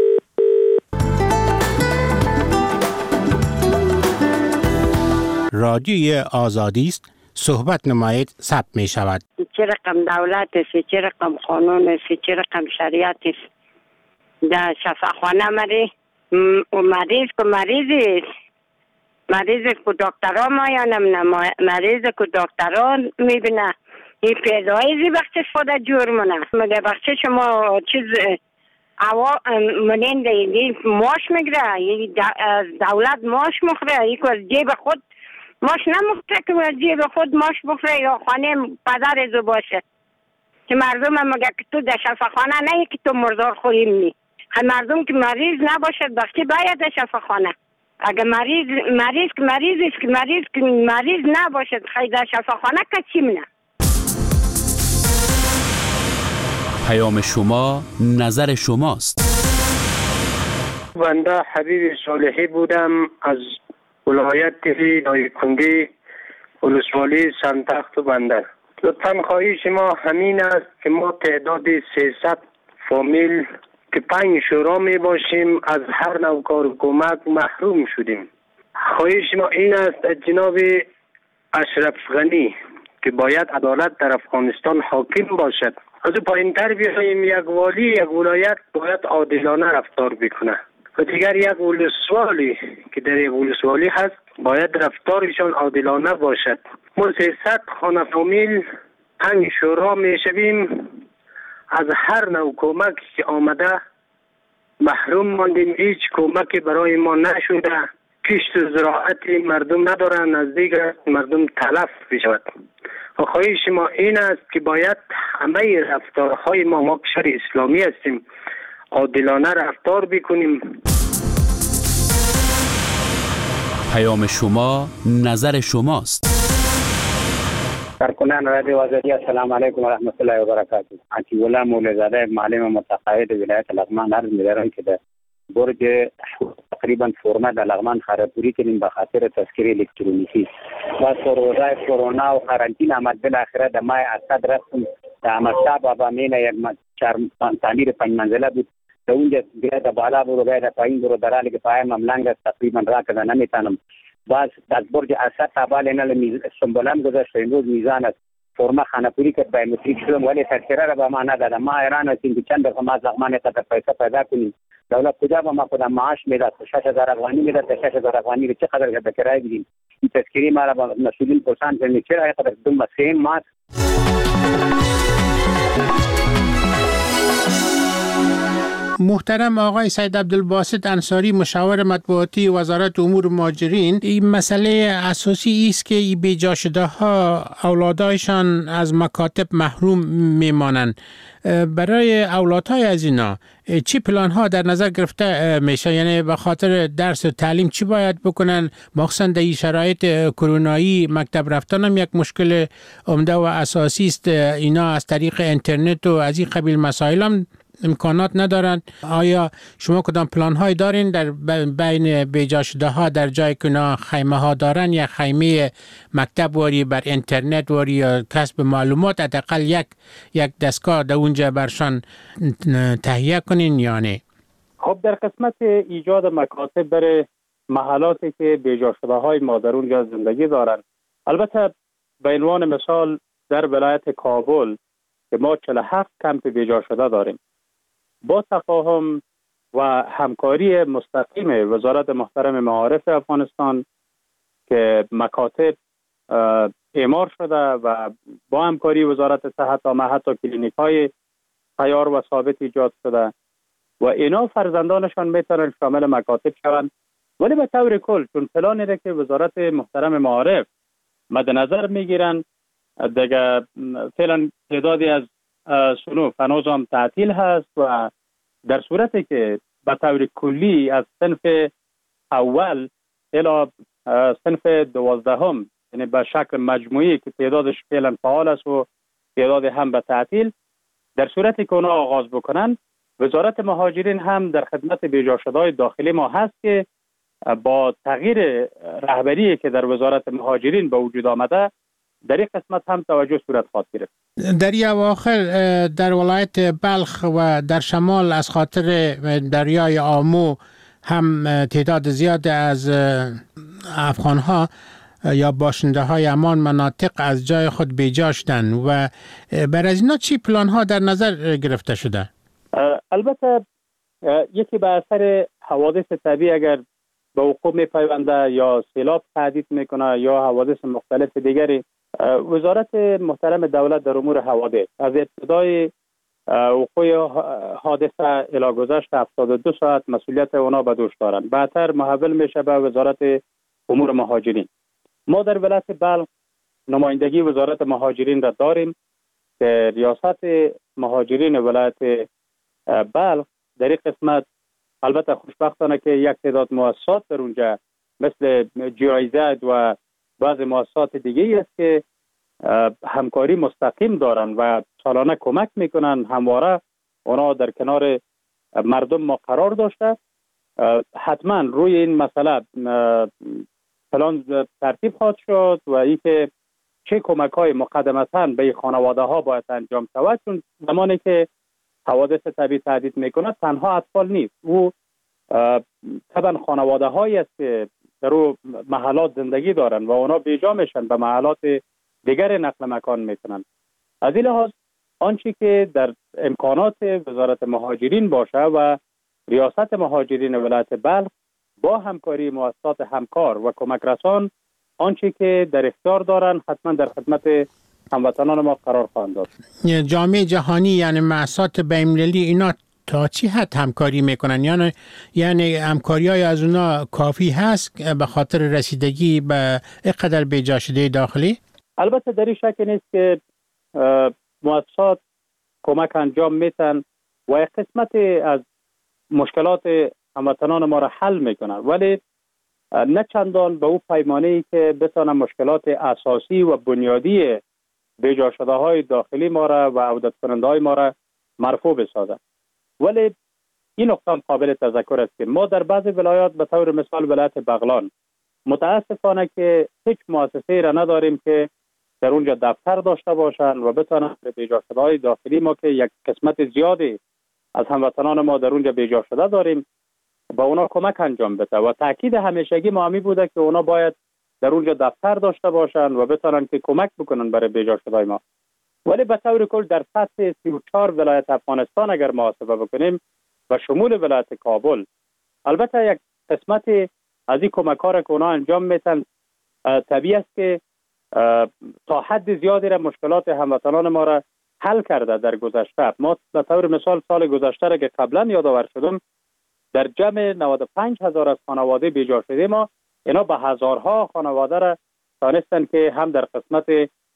رادیوی آزادی است، صحبت نمایید، ثبت می شود.
چه رقم دولت است، چه رقم قانون است، چه رقم شریعت است. در شفاخانه مری و مریض که مریض است، مریض که دکترها مایانم نه، مریض که دکترها می بینه. این پیدایزی بخش فوده جور منه مگه بخش شما چیز اوا منین دیدی ماش میگره، از دولت ماش مخره، یک از جیب خود ماش نمخره که از جیب خود ماش بخره یا خانه پدر ازو باشه که مردم هم مگه که تو در شفاخانه نه که تو مردار خوریم نی. مردم که مریض نباشد بخشی باید در شفاخانه. اگه مریض مریض که مریض است که مریض که مریض نباشد خیلی در شفاخانه کچی منه.
پیام شما نظر شماست.
بنده حبیب صالحی بودم از ولایت دایکنگی ولسوالی سنتخت و بندر. لطفاً خواهش ما همین است که ما تعداد سیصد فامیل که پنج شورا می باشیم از هر نوع کار و کمک محروم شدیم. خواهش ما این است از جناب اشرف غنی که باید عدالت در افغانستان حاکم باشد، از پایین تر بیاییم یک والی یک ولایت باید عادلانه رفتار بکنه. و دیگر یک ولسوالی که در یک ولسوالی هست باید رفتارشان عادلانه باشد. ما سیصد خانه فامیل هنگ شورا می شویم، از هر نوع کمک که آمده محروم ماندیم. هیچ کمکی برای ما نشده. کشت و زراعت مردم ندارن، نزدیک مردم تلف بشود. و خواهش ما این است که باید همه رفتارهای ما ما کشور اسلامی هستیم عادلانه رفتار بکنیم.
پیام شما نظر شماست.
کارکنان رادیو آزادی السلام علیکم و رحمت الله و برکاته. عطیه الله مولزاده معلم متقاعد ولایت لغمان عرض می‌دارم که در برج تقریبا فرما در لغمان خرابوری کردیم به خاطر تذکره الکترونیکی. و سروزای کرونا و قرنطینه آمد بالاخره در ماه اسد رفتم در احمدشاه بابا مینه یک چهار تعمیر پنج منزله بود. در اونجا بیاید بالا برو بیاید پایین برو در حالی که پایم هم لنگ است تقریبا را کده نمیتونم. باز از برج اسد تابال اینال سنبولم گذاشت امروز میزان است فرما خانپوری که بایومتریک شدم ولی تذکره را به ما ندادم. ما ایران هستیم که چند دفعه ما لغمان قدر پیسه پیدا کنیم. دولت کجا به ما خودم معاش میداد؟ شش هزار افغانی میداد. شش هزار افغانی رو چقدر به کرایه بدیم؟ این تذکری ما را به مسئولین پرسان کنیم چرا اینقدر دم مسیم ماست؟
محترم آقای سید عبدالباسط انصاری مشاور مطبوعاتی وزارت امور مهاجرین، این مسئله اساسی است که این بیجا شده ها اولادایشان از مکاتب محروم میمانند. برای اولادهای از اینا چی پلان ها در نظر گرفته میشه؟ یعنی به خاطر درس و تعلیم چی باید بکنن؟ مخصوصا در این شرایط کرونایی مکتب رفتن هم یک مشکل عمده و اساسی است. اینا از طریق اینترنت و از این قبیل مسائل هم امکانات ندارند. آیا شما کدام پلان های دارین در بین بیجا شده ها در جای که اینا خیمه ها دارن یا خیمه مکتب واری بر اینترنت واری یا کسب معلومات حداقل یک یک دستگاه در اونجا برشان تهیه کنین یا نه؟
خب در قسمت ایجاد مکاتب برای محلاتی که بیجا شده های ما در اونجا زندگی دارن، البته به عنوان مثال در ولایت کابل که ما چهل و هفت کمپ بیجا شده داریم، با تفاهم و همکاری مستقیم وزارت محترم معارف افغانستان که مکاتب اعمار شده و با همکاری وزارت صحت و حتی کلینیک های تیار و ثابت ایجاد شده و اینا فرزندانشان میتونن شامل مکاتب شوند. ولی به طور کل چون پلانی را که وزارت محترم معارف مد نظر میگیرن، دیگه فعلا تعدادی از صنوف هنوز هم تعطیل هست و در صورتی که به طور کلی از صنف اول الی صنف دوازدهم، یعنی به شکل مجموعی که تعدادش فعلا فعال است و تعداد هم به تعطیل، در صورتی که اونا آغاز بکنن، وزارت مهاجرین هم در خدمت بیجا شده‌های داخلی ما هست که با تغییر رهبری که در وزارت مهاجرین به وجود آمده در این قسمت هم توجه صورت خواهد گرفت.
در این اواخر در ولایت بلخ و در شمال از خاطر دریای آمو هم تعداد زیاد از افغانها یا باشنده های امان مناطق از جای خود بیجا شدند و بر از اینا چی پلان ها در نظر گرفته شده؟
البته یکی به اثر حوادث طبیعی اگر به وقوع می پیونده یا سیلاب تهدید میکنه یا حوادث مختلف دیگری، وزارت محترم دولت در امور حوادث از ابتدای وقوع حادثه الی گذشت هفتاد و دو ساعت مسئولیت اونا به دوش دارند. بعدتر محول میشه به وزارت امور مهاجرین. ما در ولایت بلخ نمایندگی وزارت مهاجرین را داریم که ریاست مهاجرین ولایت بلخ در این قسمت البته خوشبختانه که یک تعداد مؤسسات در اونجا مثل جی آی زد و بعض مؤسسات دیگه است که همکاری مستقیم دارن و سالانه کمک میکنن. همواره اونا در کنار مردم ما قرار داشته. حتما روی این مسئله پلان ترتیب خواهد شد و اینکه چه کمک های مقدمتاً به خانواده ها باید انجام شود، چون زمانی که حوادث طبیعی تهدید میکنه تنها اطفال نیست، او طبعا خانواده هایی است که در او محلات زندگی دارن و اونا بیجا میشن به محلات دیگر نقل مکان میکنن. از این لحاظ آنچه که در امکانات وزارت مهاجرین باشه و ریاست مهاجرین ولایت بلخ با همکاری مؤسسات همکار و کمک رسان آنچه که در اختیار دارند حتما در خدمت هموطنان ما قرار خواهند داد.
جامعه جهانی یعنی مؤسسات بین‌المللی اینا تا چی حد همکاری میکنن؟ یعنی یعنی همکاری های از اونا کافی هست به خاطر رسیدگی به اینقدر بیجا شده داخلی؟
البته در این شک نیست که مؤسسات کمک انجام میتن و قسمت از مشکلات هموطنان ما را حل میکنن، ولی نه چندان به او پیمانه‌ای که بتونن مشکلات اساسی و بنیادی بیجا شده های داخلی ما را و عودت کننده های ما را مرفوع بسازن. ولی این نقطه قابل تذکر است که ما در بعض ولایات به طور مثال ولایت بغلان متاسفانه که هیچ مؤسسه‌ای را نداریم که در اونجا دفتر داشته باشند و بتوانند به بیجا شده های داخلی ما که یک قسمت زیادی از هموطنان ما در اونجا بیجا شده داریم با اونا کمک انجام بده و تاکید همیشگی ما همی بوده که اونا باید در اونجا دفتر داشته باشند و بتوانند که کمک بکنن برای بیجا شده ما. ولی به طور کل در سطح سی و چهار ولایت افغانستان اگر محاسبه بکنیم و شمول ولایت کابل، البته یک قسمت از این کمک‌ها را که اونا انجام میتن طبیعی است که تا حد زیادی را مشکلات هموطنان ما را حل کرده. در گذشته ما به طور مثال سال گذشته را که قبلا یادآور شدم در جمع نود و پنج هزار از خانواده بیجا شده ما اینا به هزارها خانواده را تانستن که هم در قسمت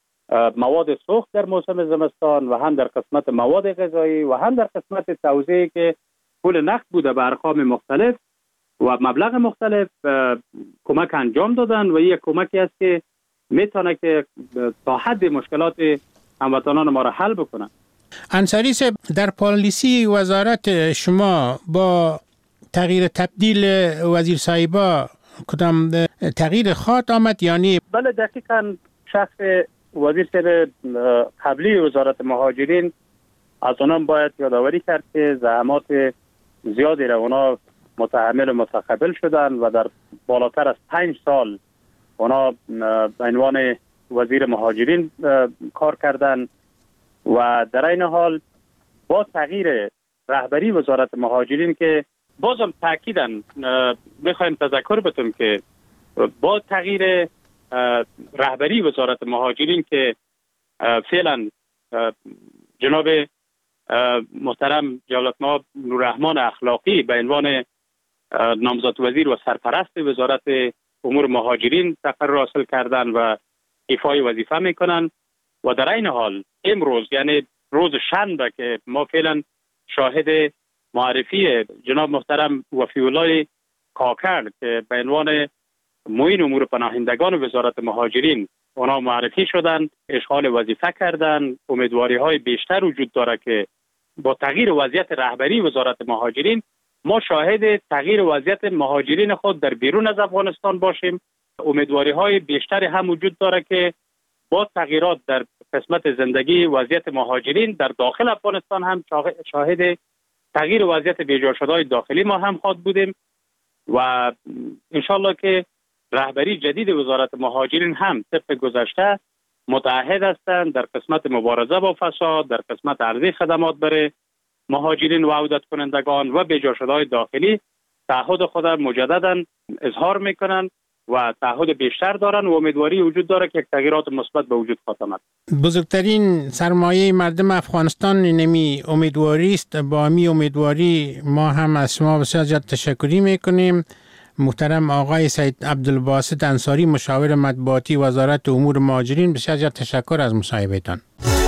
مواد سوخت در موسم زمستان و هم در قسمت مواد غذایی و هم در قسمت توزیعی که پول نقد بوده به ارقام مختلف و مبلغ مختلف کمک انجام دادن و یک کمکی است که میتونه که تا حد مشکلات هموطنان ما را حل بکنن.
انصاری صاحب، در پالیسی وزارت شما با تغییر تبدیل وزیر صاحبا کدام تغییر خاط آمد؟ یعنی
بله دقیقاً شخص وزیر صاحب قبلی وزارت مهاجرین از اونم باید یادآوری کرد که زحمات زیادی را اونا متحمل و متقبل شدن و در بالاتر از پنج سال اونا به عنوان وزیر مهاجرین کار کردن و در این حال با تغییر رهبری وزارت مهاجرین که بازم تاکیداً میخوایم تذکر بدیم که با تغییر رهبری وزارت مهاجرین که فعلا جناب محترم جلالت‌مآب نوررحمان اخلاقی به عنوان نامزد وزیر و سرپرست وزارت امور مهاجرین تقرر حاصل کردن و ایفای وظیفه میکنن و در این حال امروز یعنی روز شنبه که ما فعلا شاهد معرفی جناب محترم وفی‌الله کاکر که به عنوان معین امور پناهندگان وزارت مهاجرین اونا معرفی شدن، اشغال وظیفه کردن، امیدواری های بیشتر وجود داره که با تغییر وضعیت رهبری وزارت مهاجرین ما شاهد تغییر وضعیت مهاجرین خود در بیرون از افغانستان باشیم. امیدواری های بیشتر هم وجود داره که با تغییرات در قسمت زندگی وضعیت مهاجرین در داخل افغانستان هم شاهد تغییر وضعیت بیجا شده داخلی ما هم خواهد بودیم و انشالله که رهبری جدید وزارت مهاجرین هم طبق گذشته متعهد هستند در قسمت مبارزه با فساد، در قسمت عرضه خدمات برای مهاجرین و عودت کنندگان و بیجا شده داخلی تعهد خود مجددا اظهار میکنند و تعهد بیشتر دارن و امیدواری وجود داره که تغییرات مثبت به وجود خواهد آمد.
بزرگترین سرمایه مردم افغانستان نمی امیدواری است. با امی امیدواری ما هم از شما بسیار زیاد تشکری میکنیم. محترم آقای سید عبدالباسط انصاری مشاور مطبوعاتی وزارت امور مهاجرین، بسیار زیاد تشکر از مصاحبهتان.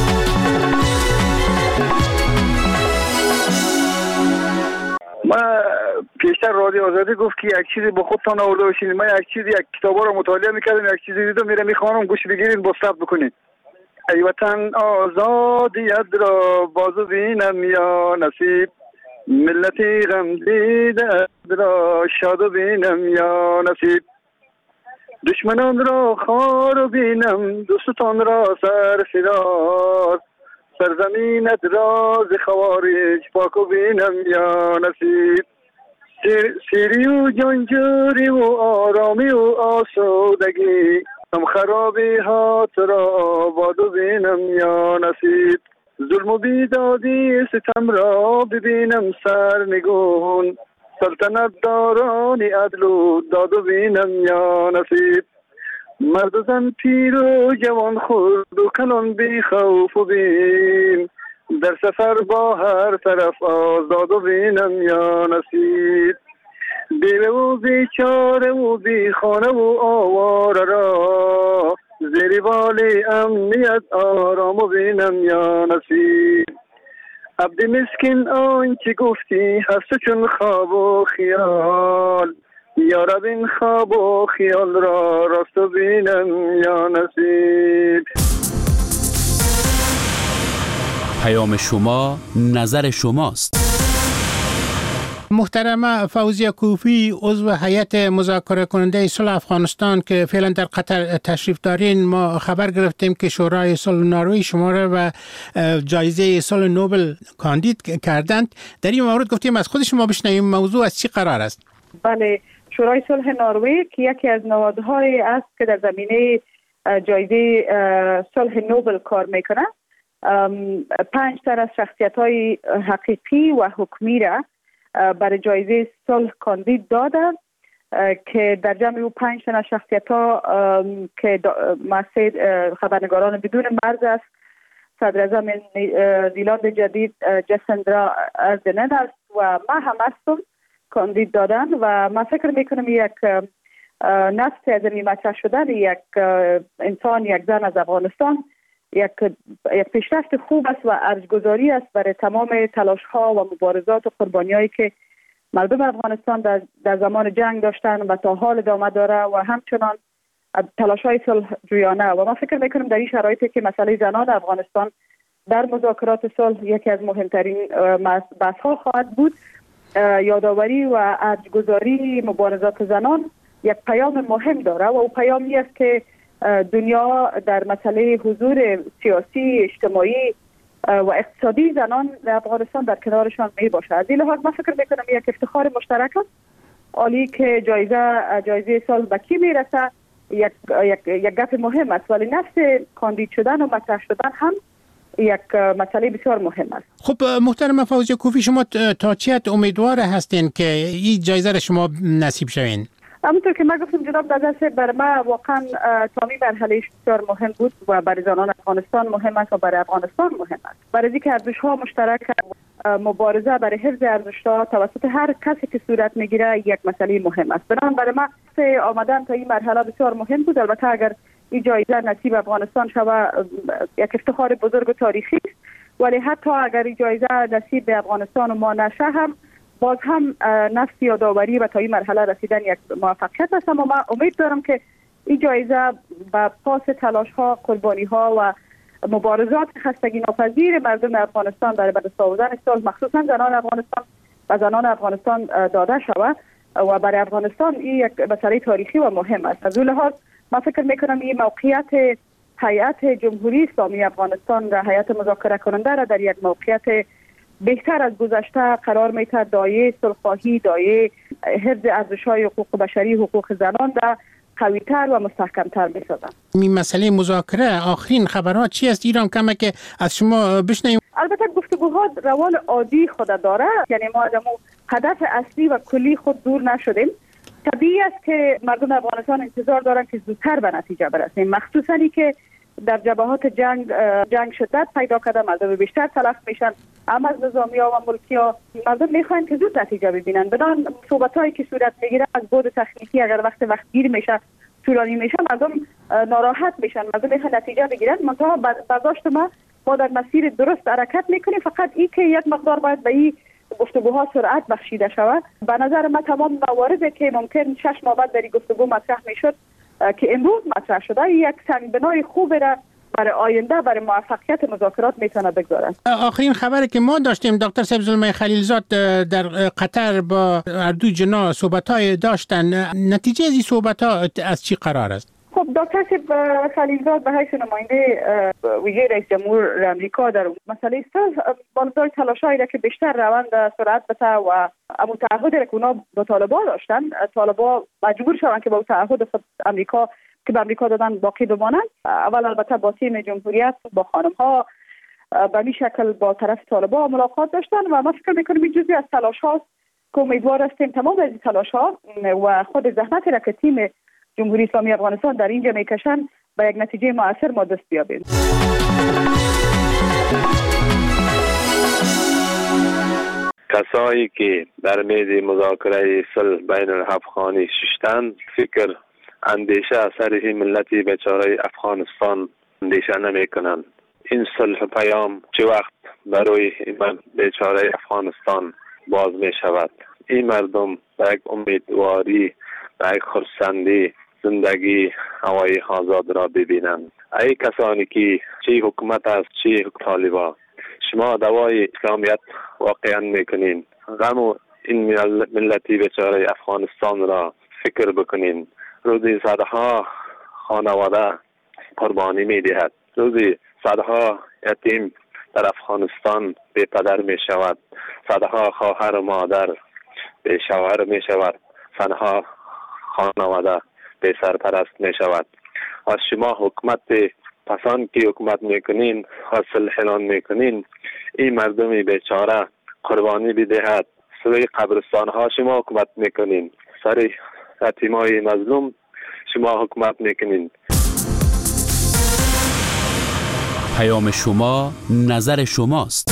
ما پیشتر رادیو آزادی گفت که یک چیزی با خودتان آورده باشین. من یک چیزی یک کتابا رو مطالعه میکردم، یک چیزی دیدم میره میخوانم، گوش بگیرین با ثبت بکنین. ای وطن آزادیت را بازو بینم یا نصیب، ملتی غم دیده را شاد بینم یا نصیب، دشمنان را خار بینم دوستان را سر فرار، سرزمینت را ز خوارج پاکو بینم یا نصیب، سیری و جنجوری و آرامی و آسودگی، هم خرابی ها را بادو بینم یا نصیب، ظلم و بیدادی ستم را ببینم سرنگون، سلطنت دارانی عدل و داد و بینم یا نصیب. مرد و زن پیر و جوان خرد و کلان بی خوف و بیم، در سفر با هر طرف آزاد و بینم یا نصیب. بیوه و بیچاره و بی خانه و آواره را، زیر بال امنیت آرام و بینم یا نصیب. عبد مسکین آنچه گفتی هست چون خواب و خیال، یا رب این خواب و خیال را راست و بینم یا نصیب.
پیام شما نظر شماست.
محترمه فوزیه کوفی، عضو هیئت مذاکره کننده صلح افغانستان که فعلا در قطر تشریف دارین، ما خبر گرفتیم که شورای صلح نروژ شما را و جایزه صلح نوبل کاندید کردند. در این مورد گفتیم از خود شما بشنویم موضوع از چی قرار است؟
بله، شورای صلح نروژ که یکی از نهادهای است که در زمینه جایزه صلح نوبل کار میکنه، پنج تن از شخصیت‌های حقیقی و حکمی را برای جایزه صلح کاندید داده که در جمع او پنج تن از شخصیت‌ها که مسئول خبرنگاران بدون مرز است، صدر اعظم نیوزیلند جدید جسندرا اردرن است و ما هم هستم، کاندید دادن. و من فکر میکنم یک نفس از این مطرح شدن یک انسان، یک زن از افغانستان یک یک پیشرفت خوب است و ارزش‌گذاری است برای تمام تلاش‌ها و مبارزات و قربانی‌هایی که مردم افغانستان در, در زمان جنگ داشتن و تا حال ادامه داره و همچنان تلاش‌های صلح جویانه. و من فکر می‌کنم در این شرایطی که مسئله زنان افغانستان در مذاکرات صلح یکی از مهمترین بحث‌ها خواهد بود، یادآوری و ارزش‌گذاری مبارزات زنان یک پیام مهم داره و او پیامی است که دنیا در مسئله حضور سیاسی، اجتماعی و اقتصادی زنان در افغانستان در کنارشان می باشه. از این لحاظ من فکر میکنم یک افتخار مشترک است. عالی که جایزه جایزه سال به کی میرسه یک یک یک گپ مهم است، ولی نفس کاندید شدن و مطرح شدن هم یک مسئله بسیار مهم است.
خب محترم فوزیه کوفی، شما تا چه حد امیدوار هستین که این جایزه را شما نصیب شوین؟
همونطور که من گفتم جناب نظر، برای ما واقعا تامی مرحله بسیار مهم بود و برای زنان افغانستان مهم است و برای افغانستان مهم است. برای اینکه ارزش‌ها مشترک، مبارزه برای حفظ ارزش‌ها توسط هر کسی که صورت میگیره یک مسئله مهم است. بنابراین برای ما آمدن تا این مرحله بسیار مهم بود. البته اگر این جایزه نصیب افغانستان شود یک افتخار بزرگ و تاریخی است، ولی حتی اگر این جایزه نصیب به افغانستان و ما نشه هم باز هم نفس یادآوری و تا این مرحله رسیدن یک موفقیت است. اما من امید دارم که این جایزه با پاس تلاش ها، قربانی ها و مبارزات خستگی ناپذیر مردم افغانستان برای به دست آوردن صلح، مخصوصا زنان افغانستان و زنان افغانستان داده شود و برای افغانستان این یک مسئله تاریخی و مهم است. از اون لحاظ من فکر میکنم این موقعیت هیئت جمهوری اسلامی افغانستان و هیئت مذاکره کننده را در یک موقعیت بهتر از گذشته قرار می‌دهد. دایره صلح‌خواهی، دایره حفظ ارزش‌های حقوق بشری، حقوق زنان را قوی‌تر و مستحکم‌تر می‌سازد.
این مسئله مذاکره، آخرین خبرات چی است؟ ایران کمه که از شما بشنویم.
البته گفتگوها روال عادی خود داره، یعنی ما از هدف اصلی و کلی خود دور نشدیم. طبیعی است که مردم افغانستان انتظار دارند که زودتر به نتیجه برسیم، مخصوصاً که در جبهات جنگ جنگ شدت پیدا کرده، مردم بیشتر تلف میشن، هم از نظامی‌ها و ملکی‌ها. مردم میخواین که زود نتیجه ببینن. بدان صحبت‌هایی که صورت میگیره از بود تکنیکی اگر وقت وقت گیر میشه، طولانی میشه، مردم ناراحت میشن، مردم میخوان نتیجه بگیرن. منتها برداشت ما ما در مسیر درست حرکت میکنیم، فقط این که یک مقدار باید به این گفتگوها سرعت بخشیده شود. به نظر من تمام مواردی که ممکن شش ماه بعد در گفتگو مطرح میشد که امروز مطرح شده، یک سنگبنای خوب را برای آینده، برای موفقیت مذاکرات میتونه بگذارن.
آخرین خبری که ما داشتیم دکتر سبزالمای خلیلزاد در قطر با اردو جنا صحبت‌های داشتن. نتیجه از این صحبت‌ها از چی قرار است؟
خب دکتر خلیلزاد به حیث نماینده ویژه رئیس جمهور امریکا در مسئله صلح بانزای تلاشایی را که بیشتر روند سرعت بده و امو تعهد را که اونا با طالبان داشتن، طالبان مجبور شدن که با تعهد امریکا که به امریکا دادن باقی بمانند. اول البته با تیم جمهوریت، با خانم ها به این شکل با طرف طالبان ملاقات داشتن و ما فکر میکنیم این جزئی از تلاش هاست که امیدوار هستیم تمام از این تلاش ها و خود زحمت را که تیم جمهوری اسلامی افغانستان در اینجا میکشن به یک نتیجه مؤثر ما دست بیابیم.
کسایی که در میز مذاکره صلح بین الافغانی ششتن فکر اندیشه از سر این ملت بیچاره افغانستان اندیشه نمی کنند. این صلح پیام چه وقت برای این بیچاره افغانستان باز می شود؟ این مردم به یک امیدواری، به یک خرسندی زندگی هوای آزاد را ببینند. ای کسانی که چه حکومت است چه طالبان، شما دوای اسلامیت واقعا میکنین، غم و این ملتی بیچاره افغانستان را فکر بکنین. روزی صدها خانواده قربانی میدهد، روزی صدها یتیم در افغانستان بی پدر می شود، صدها خواهر و مادر بی شوهر می شود، صدها خانواده بی سرپرست می شود. از شما حکومت پسان که حکومت میکنین و صلح اعلان میکنین، این مردمی بیچاره قربانی بدهد، سوی قبرستان ها شما حکومت میکنین، سر یتیمای مظلوم شما حکومت میکنین.
پیام شما نظر شماست.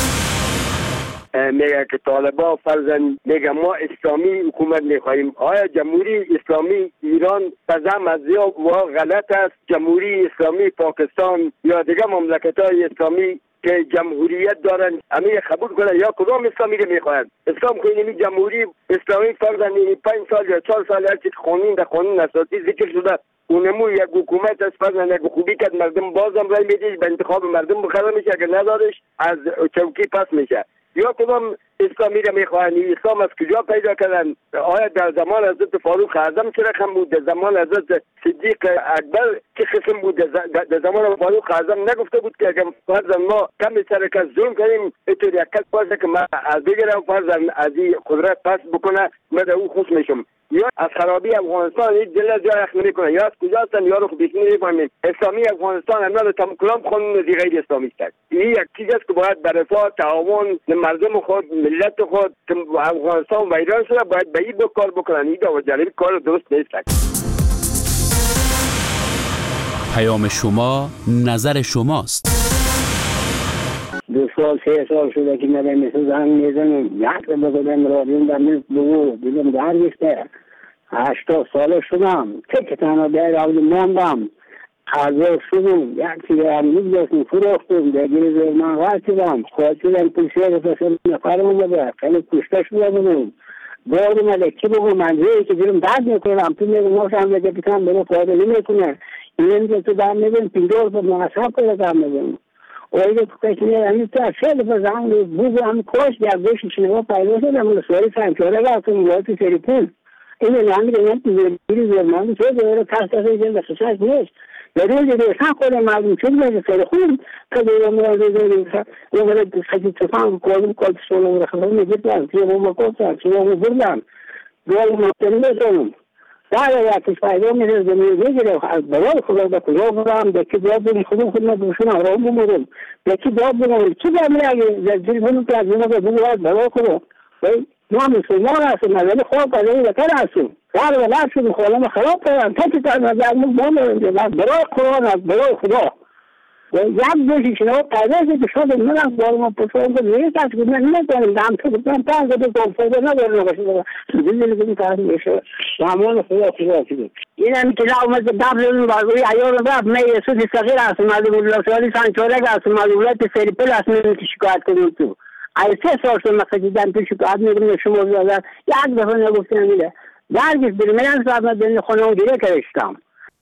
میگه که طالبان فرزن میگه ما اسلامی حکومت میخواهیم. آیا جمهوری اسلامی ایران بزم از یا و غلط است؟ جمهوری اسلامی پاکستان یا دیگه مملکت های اسلامی که جمهوریت دارن همه قبول کنن یا کدام اسلامی رو میخواهند؟ اسلام که اینمی جمهوری اسلامی فرزن این پنج سال یا چهار سال هرچی قانون در قانون اساسی ذکر شده اونمو یک حکومت است، فرزن یک خوبی که مردم بازم رای میدهش به انتخاب مردم بخره میشه، اگر ندارش از چوکی پس میشه. یا کدام اسلامی را میخواهند؟ اسلام از کجا پیدا کردن؟ آیا در زمان حضرت فاروق اعظم چه رقم بود؟ در زمان حضرت صدیق اکبر چه قسم بود؟ در زمان فاروق اعظم نگفته بود که اگر فرزن ما کمی سر کس ظلم کنیم اینطور یک کس باشه که من از بگیرم فرزن از این قدرت پس بکنه من در او خوش میشم؟ یا از خرابی افغانستان این دل جای اخ نمیکنه یا از کجا هستن یا رو خوب نمیفهمیم. اسلامی افغانستان همه تمام کلام قانون دی غیر اسلامی است. این یک چیز است که باید برای تعاون مردم خود ملت خود که افغانستان و ایران شده باید به این کار بکنن. این دو جانبی کار درست نیست.
پیام شما نظر شماست.
دو سال سه سال شده که من مثل زنگ میزنم یک رو بزدم رادیوم در مثل بگو دیدم در بیسته هشتاد ساله شدم تک تنها باید اول ماندم حضر شدم یک چیز امید دستم فروختم در گیری زرمان غرد شدم خواهد شدم پولیسیه که پسر نفرم اومده خیلی کشته شده بودم دارم از کی بگو منظوری که دیرم درد میکنم تو میگم ناشم به کپیتان برو فایده نمیکنه این که تو در میگم پیندور به منصب کنه در میگم اویده تو کشنی همی تو از خیلی فرزنگ بوگو هم کش در دوشی شنگا پیدا شدم اون سواری سنچاره گفتم مولاتی سری پول این نمی کنم تو بیری زرمانی چه دوره کس کسی جن بخشش نیست در روز دیگه سن خود مردم چون باید سری خود که دیگه مرده دیگه یه مرد خیلی تفاهم کلیم کل سولم رو خبر میگیدم که اون مکوتم که اون بردم دوال مطمئن بزنم در یکیش پیدا میشه زمین بگیره از برای خدا به کجا برم دکی جواب بدیم خودم خود ندوشون آرام بمورم دکی جواب بدیم چی دارم اگه در جیل کنم که از این که بگو باید برای خدا ما مسلمان هستیم ولی خواه قدری بکر هستیم در ولد شدیم خودم خراب کردم تکی تر نظر مون بامرم برای قرآن از برای خدا یک دوشی شنو پیدا شد شد من از بارم پشتم که زیر کسی که من نمیتونم دم تو بکنم پنج دو کنفرده ندارم باشه دیدی که کار میشه سامان خدا خدا شد این هم که اومد دبل باقی ایار رفت من سودی صغیر هستم معلوم الله سوالی سانچوره هستم معلوم الله سری پل هستم که شکایت کنم تو ای سه سال شد من خدیدم تو شکایت میگم شما زدن یک دفعه نگفتم میله درگیش بریم من صاحب من خونه دیگه کردم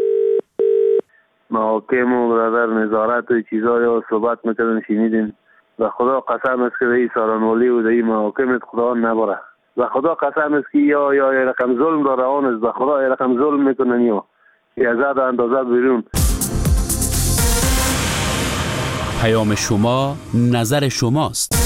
محاکم و برادر نظارت و چیزایی ها صحبت میکردن شنیدیم و خدا قسم است که به این سارانوالی و به این محاکمت خدا نبره و خدا قسم است که یا یا یه رقم ظلم را روان است و خدا یه رقم ظلم میکنن یا یه زد و اندازت بیرون.
پیام شما نظر شماست.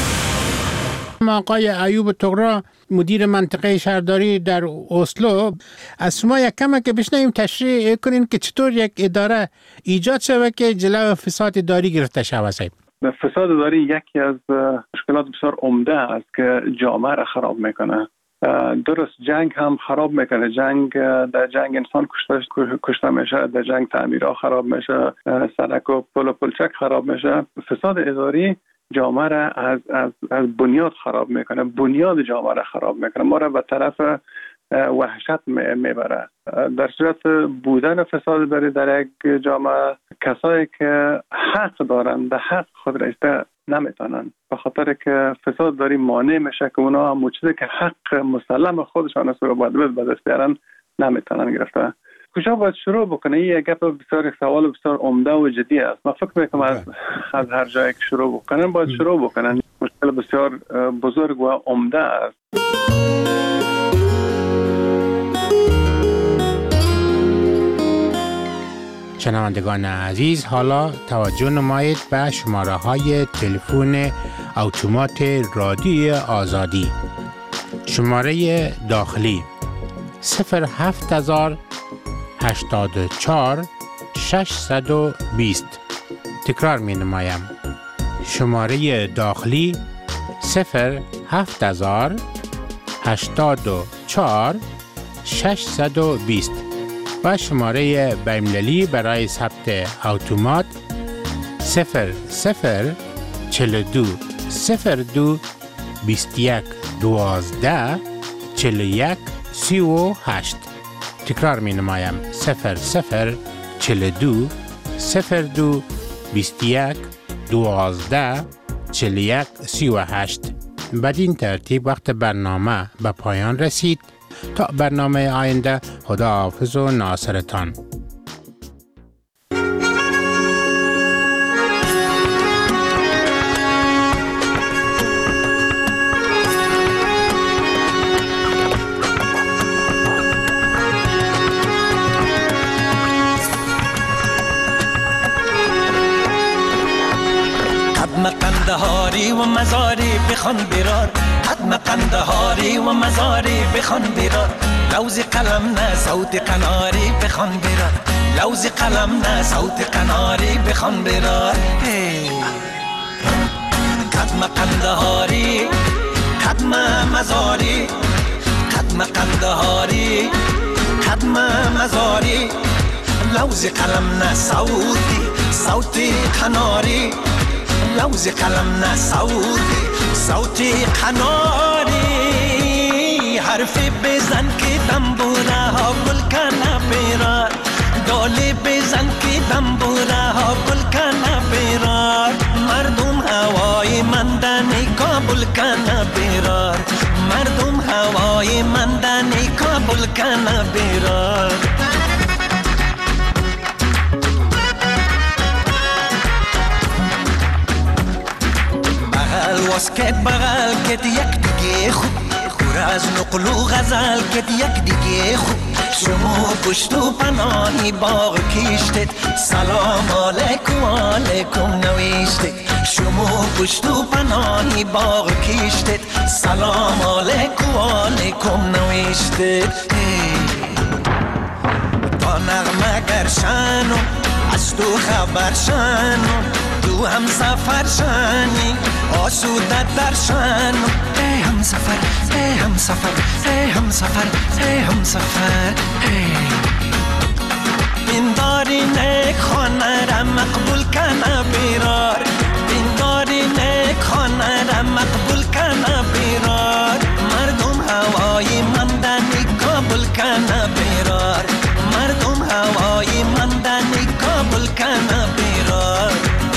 آقای ایوب طغرا مدیر منطقه شهرداری در اسلو از شما یک کم که بشنویم تشریح کنین که چطور یک اداره ایجاد شود که جلو فساد اداری گرفته شود.
فساد اداری یکی از مشکلات بسیار عمده است که جامعه را خراب میکنه. درست جنگ هم خراب میکنه. جنگ در جنگ انسان کشته کشته میشه، در جنگ تعمیرها خراب میشه، سړک و پل و پلچک خراب میشه. فساد اداری جامعه را از از از بنیاد خراب میکنه، بنیاد جامعه را خراب میکنه، ما را به طرف وحشت میبره. در صورت بودن فساد اداری در یک جامعه، کسایی که حق دارن به حق خود را ایسته نمیتونن، به خاطر که فساد اداری مانع میشه که اونا هم چیزی که حق مسلم خودشان است رو باید به دست بیارن نمیتونن گرفته. کجا باید شروع بکنه؟ این یک گپ بسیار سوال بسیار عمده و جدی است. من فکر میکنم از از هر جایی که شروع بکنن باید شروع بکنن. مشکل بسیار بزرگ و عمده است.
شنوندگان عزیز، حالا توجه نمایید به شماره های تلفن اتومات رادیو آزادی. شماره داخلی صفر هفت هزار هشتاد و چهار ششصد و بیست. تکرار می نمایم. شماره داخلی صفر هفت هزار هشتاد و چهار ششصد و بیست و شماره بین‌المللی برای ثبت اتومات صفر صفر چهل و دو صفر دو بیست و یک دوازده چهل و یک سی و هشت. تکرار می نمایم. صفر صفر چهل و دو صفر دو بیست و یک دوازده چهل و یک سی و هشت. بدین ترتیب وقت برنامه به پایان رسید. تا برنامه آینده، خداحافظ و ناصرتان.
قدم قندهاری و مزاری بخوان برار، قدم قندهاری و مزاری بخوان برار، لوز قلم نه صوت قناری بخوان برار، لوز قلم نه صوت قناری بخوان برار. قدم قندهاری قدم مزاری، قدم قندهاری قدم مزاری، لوز قلم نه صوتی صوتی قناری، لوز قلم نه صوتی صوتی قناری. حرفی بزن که دنبوره ها گل کنه بیرار، دالی بزن که دنبوره ها گل کنه بیرار، مردم هوای مندنی کابل کنه بیرار، مردم هوای مندنی کابل کنه بیرار. بغل واسکت بغل کت یک دیگه خوب، خور از نقل و غزل کت یک دیگه خوب، شما پشت و پناهی باغ کشتید، سلام علیکم علیکم نوشتید، شما پشت و پناهی باغ کشتید، سلام علیکم علیکم نوشتید. تا نغمه گرشنو از تو خبر شنو، تو هم سفر شنی آسوده در شنو، ای هم سفر ای هم سفر ای هم سفر ای هم سفر. این داری نیک خانه را مقبول کنه بیرار، این داری نیک خانه را مقبول کنه بیرار، مردم هوای مندنی کابل کنه بیرار، مردم هوای مندنی کابل کنه بیرار.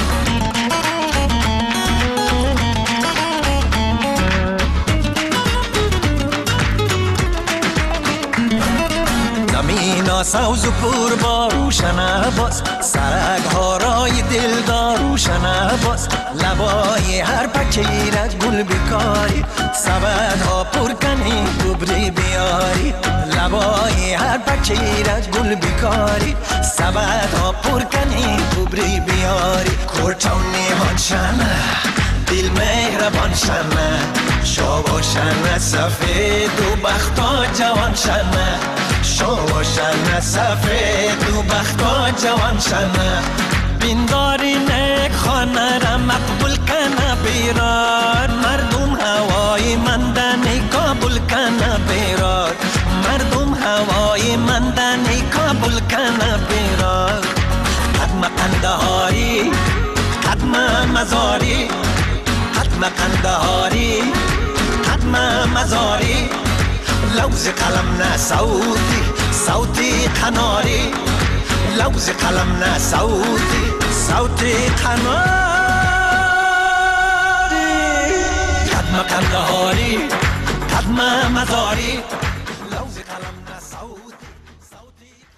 زمین سوز و پر با روشن باز، سرک ها رای دلدار روشن باز، لبای هر پکیره گل بکاری، سبد ها پر کنی گبری بیاری، لبای هر پکیره گل بکاری، سبد ها پر کنی گبری بیاری. کورتون نیهان شنه دل مهربان شنه، شما شنه سفید و بختا جوان شنه، شما شنه سفید و بختا جوان شنه، بینداری نیک خانه را مقبول کنه بیرار مردم هوای مندنی کابل کنه بیرار مردم هوای مندنی کابل کنه بیرار قدم قندهاری قدم مزاری قدم قندهاری قدم مزاری لوز قلم نه صوتی صوتی قناری لوز قلم نه صوتی صوتی قناری قدم قندهاری قدم مزاری